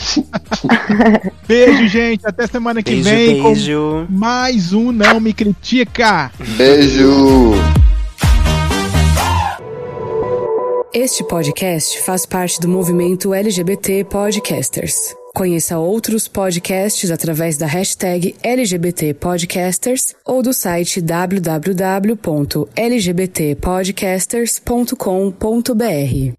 Beijo, gente. Até semana que Beijo, vem beijo. com mais um Não Me Critica. Beijo! Este podcast faz parte do movimento L G B T Podcasters. Conheça outros podcasts através da hashtag L G B T Podcasters ou do site w w w ponto l g b t podcasters ponto com ponto b r.